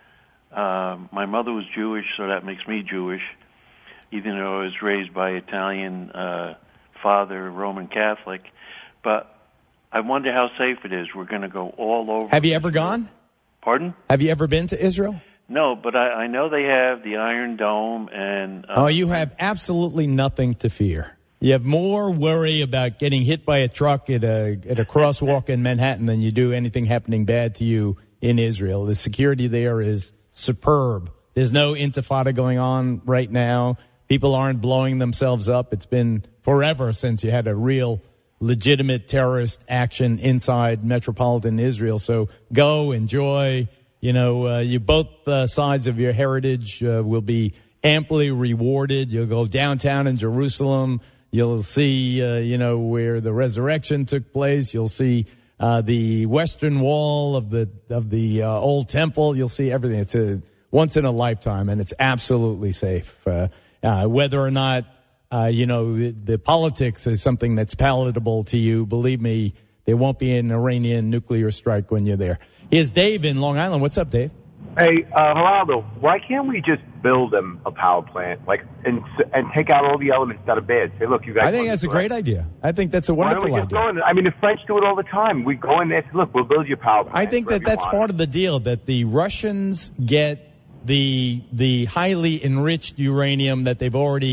Uh, my mother was Jewish, so that makes me Jewish, even though I was raised by Italian uh, father, Roman Catholic. But I wonder how safe it is. We're going to go all over. Have you ever gone? Pardon? Have you ever been to Israel? No, but I, I know they have the Iron Dome and... Uh, Oh, you have absolutely nothing to fear. You have more worry about getting hit by a truck at a at a crosswalk in Manhattan than you do anything happening bad to you in Israel. The security there is superb. There's no intifada going on right now. People aren't blowing themselves up. It's been forever since you had a real legitimate terrorist action inside metropolitan Israel. So go, enjoy. You know, uh, you both uh, sides of your heritage uh, will be amply rewarded. You'll go downtown in Jerusalem. You'll see, uh, you know, where the resurrection took place. You'll see uh, the western wall of the of the uh, old temple. You'll see everything. It's a once in a lifetime, and it's absolutely safe. Uh, uh, whether or not, uh, you know, the, the politics is something that's palatable to you, believe me, there won't be an Iranian nuclear strike when you're there. Here's Dave in Long Island. What's up, Dave? Hey, uh, Geraldo, why can't we just build them a power plant, like, and and take out all the elements that are bad? Say, look, you guys. I think that's a great idea. I think that's a wonderful Why don't we just idea. go in? I mean, the French do it all the time. We go in there and say, look, we'll build your power plant. I think that wherever you that's want part of the deal, that the Russians get the the highly enriched uranium that they've already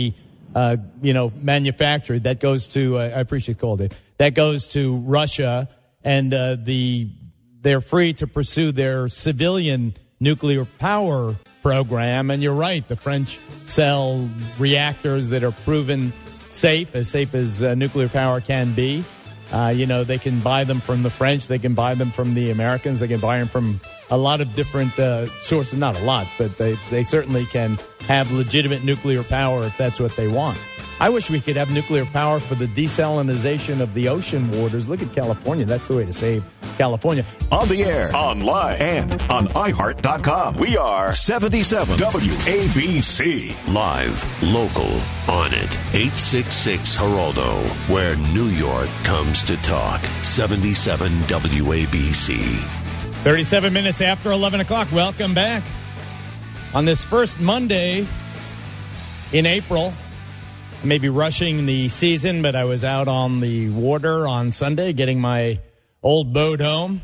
uh, you know, manufactured. That goes to, uh, I appreciate the call, Dave. That goes to Russia, and uh, the they're free to pursue their civilian nuclear power program. And you're right, the French sell reactors that are proven safe, as safe as uh, nuclear power can be. Uh, you know, they can buy them from the French. They can buy them from the Americans. They can buy them from a lot of different uh, sources. Not a lot, but they, they certainly can have legitimate nuclear power if that's what they want. I wish we could have nuclear power for the desalinization of the ocean waters. Look at California. That's the way to save California. On the air, online, and on i heart dot com. We are seventy-seven W A B C. Live, local, on it. eight six six Geraldo, where New York comes to talk. seventy-seven W A B C. thirty-seven minutes after eleven o'clock. Welcome back. On this first Monday in April, I may be rushing the season, but I was out on the water on Sunday getting my old boat home.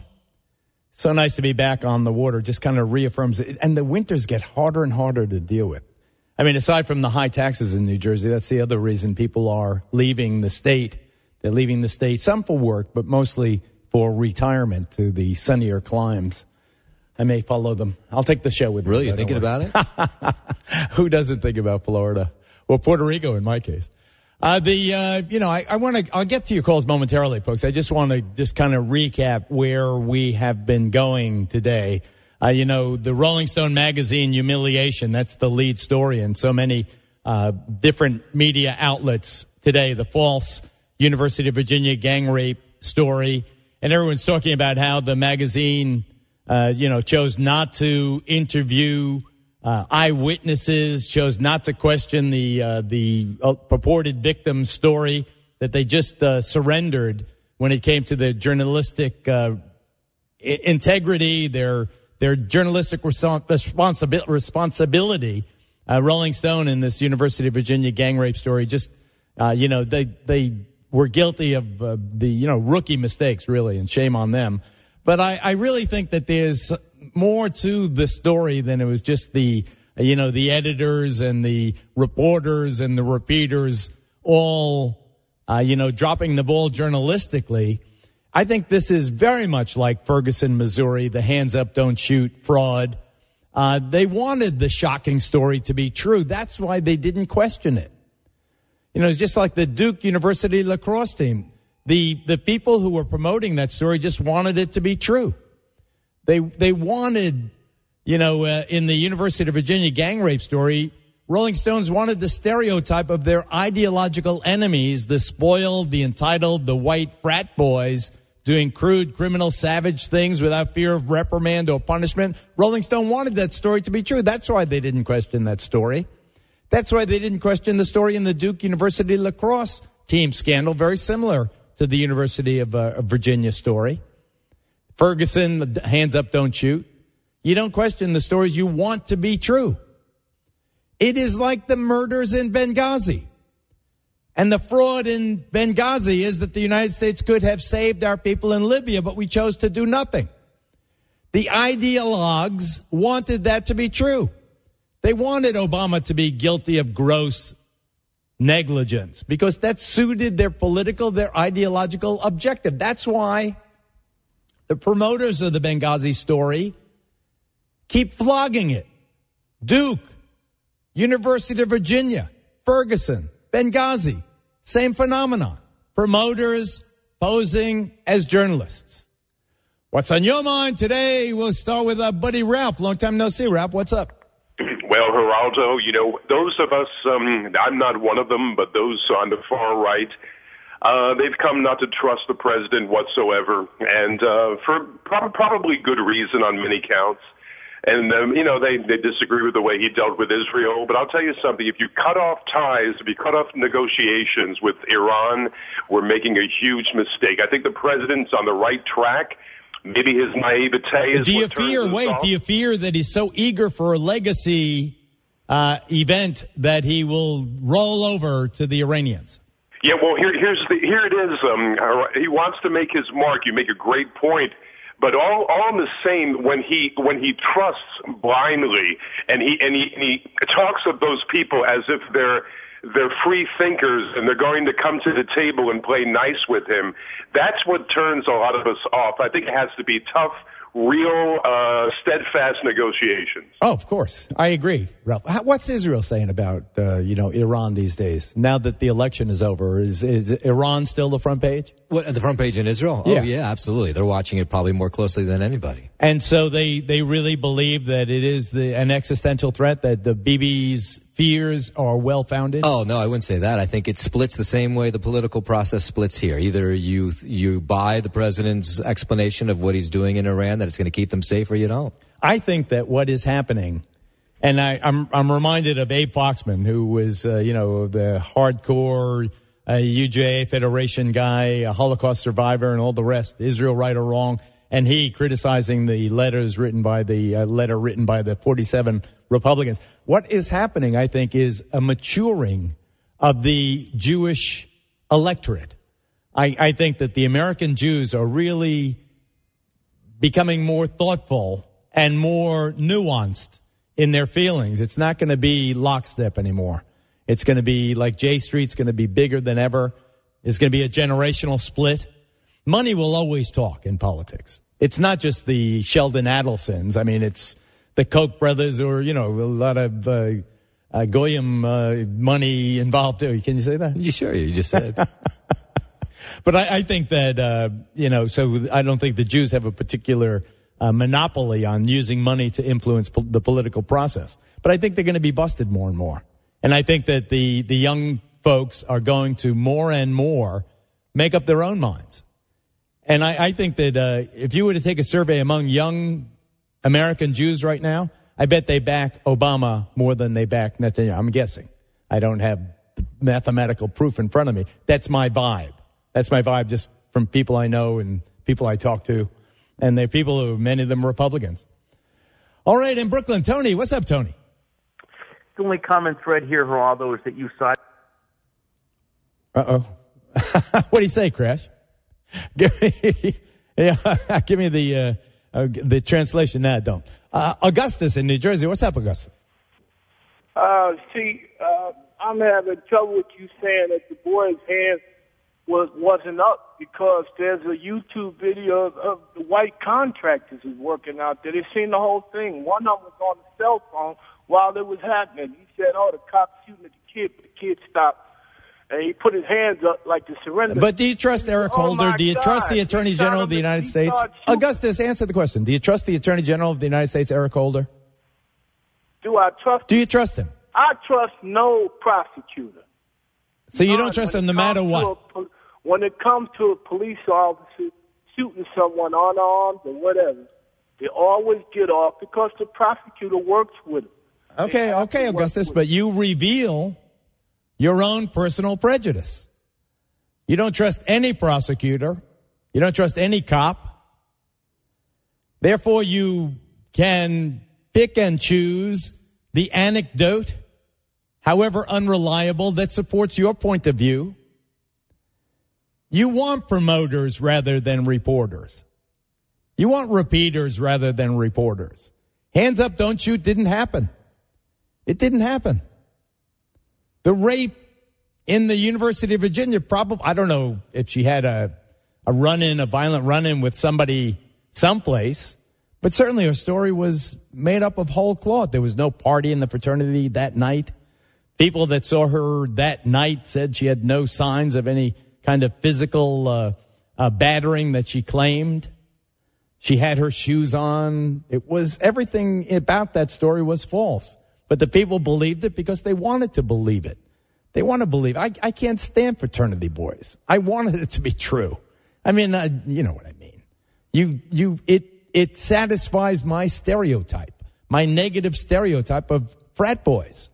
So nice to be back on the water. Just kind of reaffirms it. And the winters get harder and harder to deal with. I mean, aside from the high taxes in New Jersey, that's the other reason people are leaving the state. They're leaving the state, some for work, but mostly for retirement to the sunnier climes. I may follow them. I'll take the show with me. Really? You're thinking about it? Who doesn't think about Florida? Well, Puerto Rico in my case. Uh, the, uh, you know, I, I want to, I'll get to your calls momentarily, folks. I just want to just kind of recap where we have been going today. Uh, you know, the Rolling Stone magazine humiliation, that's the lead story in so many, uh, different media outlets today. The false University of Virginia gang rape story. And everyone's talking about how the magazine, uh, you know, chose not to interview Uh, eyewitnesses, chose not to question the uh, the uh, purported victim's story, that they just uh, surrendered when it came to the journalistic uh, I- integrity, their their journalistic reso- responsibi- responsibility. Uh, Rolling Stone in this University of Virginia gang rape story, just uh, you know, they they were guilty of uh, the you know rookie mistakes, really, and shame on them. But I, I really think that there's more to the story than it was just the, you know, the editors and the reporters and the repeaters all, uh, you know, dropping the ball journalistically. I think this is very much like Ferguson, Missouri, the hands up, don't shoot fraud. Uh, they wanted the shocking story to be true. That's why they didn't question it. You know, it's just like the Duke University lacrosse team. The, the people who were promoting that story just wanted it to be true. They, they wanted, you know, uh, in the University of Virginia gang rape story, Rolling Stones wanted the stereotype of their ideological enemies, the spoiled, the entitled, the white frat boys doing crude, criminal, savage things without fear of reprimand or punishment. Rolling Stone wanted that story to be true. That's why they didn't question that story. That's why they didn't question the story in the Duke University lacrosse team scandal, very similar to the University of, uh, of Virginia story. Ferguson, hands up, don't shoot. You don't question the stories you want to be true. It is like the murders in Benghazi. And the fraud in Benghazi is that the United States could have saved our people in Libya, but we chose to do nothing. The ideologues wanted that to be true. They wanted Obama to be guilty of gross negligence because that suited their political, their ideological objective. That's why the promoters of the Benghazi story keep flogging it. Duke, University of Virginia, Ferguson, Benghazi, same phenomenon. Promoters posing as journalists. What's on your mind today? We'll start with our buddy Ralph. Long time no see, Ralph. What's up? Well, Geraldo, you know, those of us, um, I'm not one of them, but those on the far right, uh, they've come not to trust the president whatsoever, and uh, for pro- probably good reason on many counts. And, um, you know, they, they disagree with the way he dealt with Israel. But I'll tell you something. If you cut off ties, if you cut off negotiations with Iran, we're making a huge mistake. I think the president's on the right track. Maybe his naivete is do you what turns fear, us wait, off. do you fear that he's so eager for a legacy uh, event that he will roll over to the Iranians? Yeah, well, here, here's the, here it is. Um, he wants to make his mark. You make a great point. But all, all the same, when he when he trusts blindly, and he and he, and he talks of those people as if they're they're free thinkers and they're going to come to the table and play nice with him, that's what turns a lot of us off. I think it has to be tough, real, uh, steadfast negotiations. Oh, of course. I agree, Ralph. How, what's Israel saying about, uh, you know, Iran these days? Now that the election is over, is, is Iran still the front page? What, the front page in Israel? Yeah. Oh, yeah, absolutely. They're watching it probably more closely than anybody. And so they, they really believe that it is the, an existential threat, that the Bibi's fears are well-founded? Oh, no, I wouldn't say that. I think it splits the same way the political process splits here. Either you you buy the president's explanation of what he's doing in Iran, that it's going to keep them safe, or you don't. I think that what is happening, and I, I'm I'm reminded of Abe Foxman, who was, uh, you know, the hardcore uh, U J A Federation guy, a Holocaust survivor, and all the rest, Israel right or wrong, and he criticizing the letters written by the uh, letter written by the forty-seven Republicans. What is happening, I think, is a maturing of the Jewish electorate. I, I think that the American Jews are really becoming more thoughtful and more nuanced in their feelings. It's not going to be lockstep anymore. It's going to be like J Street's going to be bigger than ever. It's going to be a generational split. Money will always talk in politics. It's not just the Sheldon Adelsons. I mean, it's the Koch brothers, or, you know, a lot of uh, uh, Goyim uh, money involved too. Can you say that? You sure? You just said. But I, I think that, uh, you know, so I don't think the Jews have a particular uh, monopoly on using money to influence po- the political process. But I think they're going to be busted more and more. And I think that the, the young folks are going to more and more make up their own minds. And I, I think that uh, if you were to take a survey among young American Jews right now, I bet they back Obama more than they back Netanyahu. I'm guessing. I don't have mathematical proof in front of me. That's my vibe. That's my vibe just from people I know and people I talk to. And they're people who, many of them, Republicans. All right, in Brooklyn, Tony. What's up, Tony? The only common thread here, Geraldo, is that you side. Uh-oh. What do you say, Crash? Give me, yeah, give me the uh, uh, the translation. Nah, don't. Uh, Augustus in New Jersey. What's up, Augustus? Uh, see, uh, I'm having trouble with you saying that the boy's hand was, wasn't up, because there's a YouTube video of, of the white contractors who's working out there. They've seen the whole thing. One of them was on the cell phone while it was happening. He said, oh, the cop's shooting at the kid, but the kid stopped. And he put his hands up like to surrender. But do you trust Eric oh Holder? Do you God. trust the Attorney He General of the United States? Augustus, answer the question. Do you trust the Attorney General of the United States, Eric Holder? Do I trust Do you trust him? I trust no prosecutor. So you don't trust him no matter what? A, when it comes to a police officer shooting someone unarmed or whatever, they always get off because the prosecutor works with them. Okay, okay, Augustus, but you reveal your own personal prejudice. You don't trust any prosecutor. You don't trust any cop. Therefore, you can pick and choose the anecdote, however unreliable, that supports your point of view. You want promoters rather than reporters. You want repeaters rather than reporters. Hands up, don't shoot didn't happen. It didn't happen. The rape in the University of Virginia, probably, I don't know if she had a, a run-in, a violent run-in with somebody someplace, but certainly her story was made up of whole cloth. There was no party in the fraternity that night. People that saw her that night said she had no signs of any kind of physical uh, uh, battering that she claimed. She had her shoes on. It was, everything about that story was false. But the people believed it because they wanted to believe it. They want to believe. I, I can't stand fraternity boys. I wanted it to be true. I mean, uh, you know what I mean. You, you, it, it satisfies my stereotype, my negative stereotype of frat boys.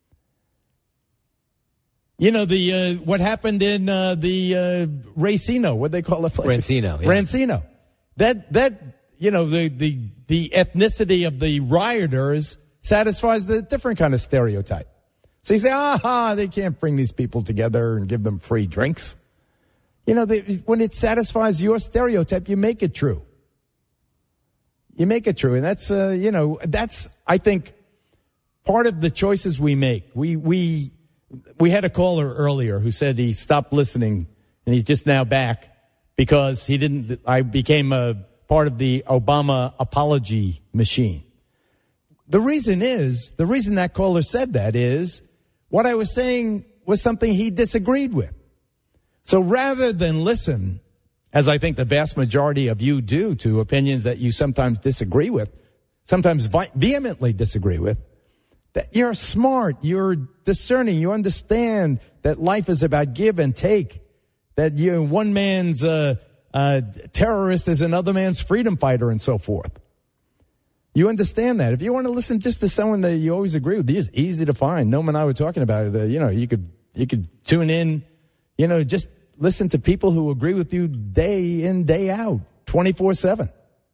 You know, the, uh, what happened in, uh, the, uh, Racino, what they call the place? Rancino. Yeah. Rancino. That, that, you know, the, the, the ethnicity of the rioters satisfies the different kind of stereotype. So you say, aha, they can't bring these people together and give them free drinks. You know, they, when it satisfies your stereotype, you make it true. You make it true. And that's, uh, you know, that's, I think, part of the choices we make. We, we, we had a caller earlier who said he stopped listening and he's just now back because he didn't, I became a part of the Obama apology machine. The reason is, the reason that caller said that is what I was saying was something he disagreed with. So rather than listen, as I think the vast majority of you do, to opinions that you sometimes disagree with, sometimes vehemently disagree with, that you're smart, you're discerning, you understand that life is about give and take, that you one man's uh, uh, terrorist is another man's freedom fighter and so forth. You understand that. If you want to listen just to someone that you always agree with, it's easy to find. Noam and I were talking about it. Uh, you know, you could you could tune in, you know, just listen to people who agree with you day in, day out, twenty-four seven.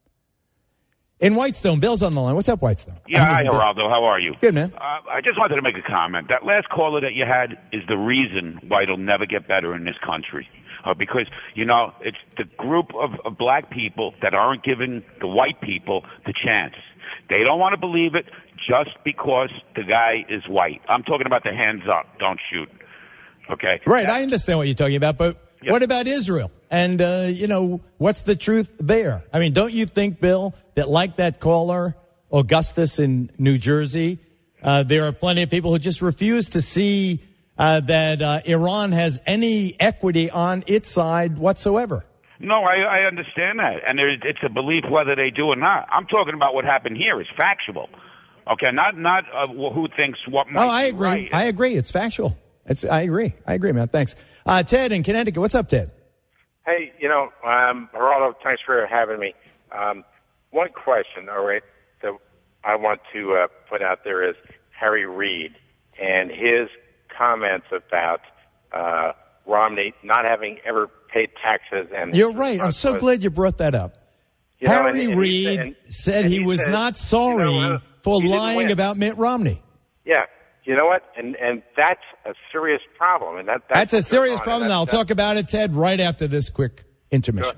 In Whitestone, Bill's on the line. What's up, Whitestone? Yeah, hi, Geraldo. How are you? Good, man. Uh, I just wanted to make a comment. That last caller that you had is the reason why it'll never get better in this country. Uh, because, you know, it's the group of, of black people that aren't giving the white people the chance. They don't want to believe it just because the guy is white. I'm talking about the hands up, don't shoot. Okay? Right, I understand what you're talking about, but yep. What about Israel? And, uh, you know, what's the truth there? I mean, don't you think, Bill, that like that caller, Augustus in New Jersey, uh, there are plenty of people who just refuse to see uh, that uh, Iran has any equity on its side whatsoever? No, I, I understand that. And there, it's a belief whether they do or not. I'm talking about what happened here. It's factual. Okay, not not uh, who thinks what might Oh, I be agree. right. I agree. It's factual. It's, I agree. I agree, man. Thanks. Uh, Ted in Connecticut. What's up, Ted? Hey, you know, um, Geraldo, thanks for having me. Um, one question, all right, that I want to uh, put out there is Harry Reid and his comments about uh, Romney not having ever paid taxes. And You're right. I'm so glad you brought that up. You know, Harry and- and he Reid said- and- said and he, he was said, not sorry you know, uh, for he didn't lying win. about Mitt Romney. Yeah, you know what? And and that's a serious problem. And that That's, that's a what's serious going on. problem. And I'll that- talk about it, Ted, right after this quick intermission.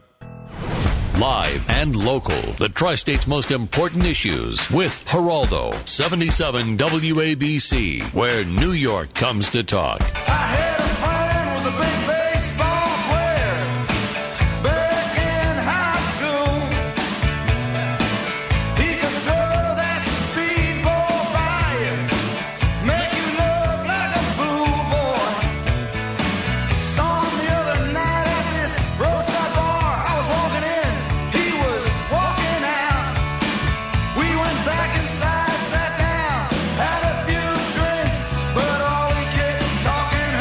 Live and local, the Tri-State's most important issues with Geraldo, seventy-seven W A B C, where New York comes to talk. was a big baseball player back in high school. He could throw that speedball by you, make you look like a fool boy. Saw him the other night at this roadside bar. I was walking in, he was walking out. We went back inside, sat down, had a few drinks, but all we kept talking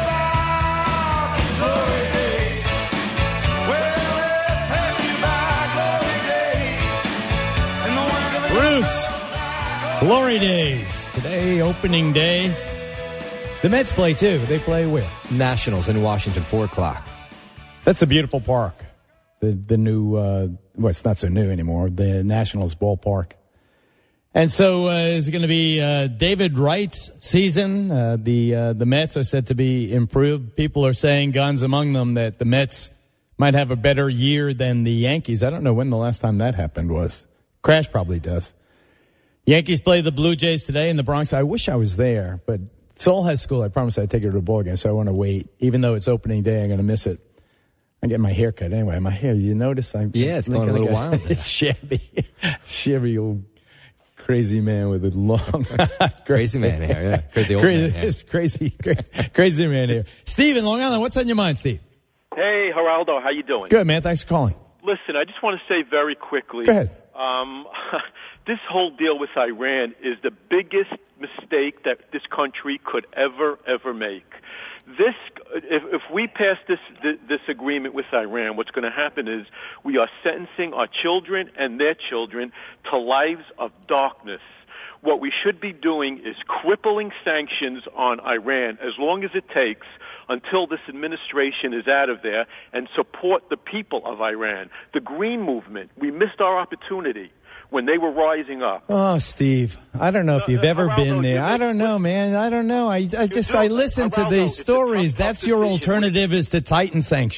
about was glory days. Well, it passed you by, glory days. And the word of the Bruce, glory days. Today, opening day. The Mets play, too. They play where? Nationals in Washington, four o'clock. That's a beautiful park. The the new, uh, well, it's not so new anymore, the Nationals ballpark. And so uh, is it going to be uh, David Wright's season? Uh, the uh, the Mets are said to be improved. People are saying, guns among them, that the Mets might have a better year than the Yankees. I don't know when the last time that happened was. Crash probably does. Yankees play the Blue Jays today in the Bronx. I wish I was there, but Soul has school. I promised I'd take her to a ball game, so I want to wait. Even though it's opening day, I'm going to miss it. I'm getting my hair cut anyway. My hair, you notice? I'm Yeah, it's going a little wild there. Shabby, shabby old crazy man with a long Crazy man hair, yeah. Crazy old crazy, man hair. It's crazy, crazy, crazy man here. Steve in Long Island, what's on your mind, Steve? Hey, Geraldo, how you doing? Good, man. Thanks for calling. Listen, I just want to say very quickly. Go ahead. Um, this whole deal with Iran is the biggest mistake that this country could ever, ever make. This, if, if we pass this, this agreement with Iran, what's going to happen is we are sentencing our children and their children to lives of darkness. What we should be doing is crippling sanctions on Iran as long as it takes until this administration is out of there, and support the people of Iran. The Green Movement, we missed our opportunity when they were rising up. Oh, Steve, I don't know if you've ever been there. I don't know, man. I don't know. I, I just, I listen to these stories. That's your alternative, is to tighten sanctions.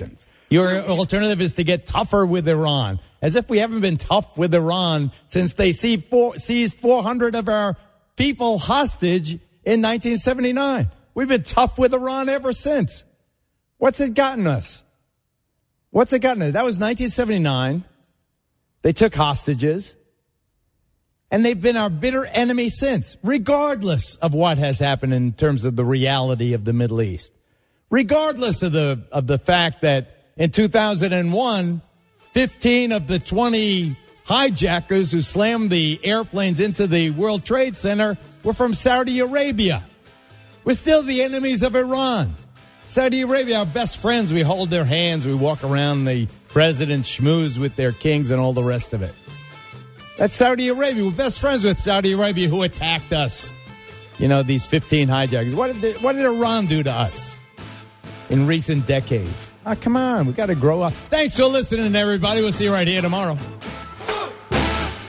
Your alternative is to get tougher with Iran, as if we haven't been tough with Iran since they seized four hundred of our people hostage in nineteen seventy-nine. We've been tough with Iran ever since. What's it gotten us? What's it gotten us? That was nineteen seventy-nine. They took hostages. And they've been our bitter enemy since, regardless of what has happened in terms of the reality of the Middle East. Regardless of the of the fact that in two thousand one, fifteen of the twenty hijackers who slammed the airplanes into the World Trade Center were from Saudi Arabia. We're still the enemies of Iran. Saudi Arabia, our best friends. We hold their hands. We walk around the president schmooze with their kings and all the rest of it. That's Saudi Arabia. We're best friends with Saudi Arabia, who attacked us. You know, these fifteen hijackers. What did, they, what did Iran do to us in recent decades? Oh, come on. We got to grow up. Thanks for listening, everybody. We'll see you right here tomorrow.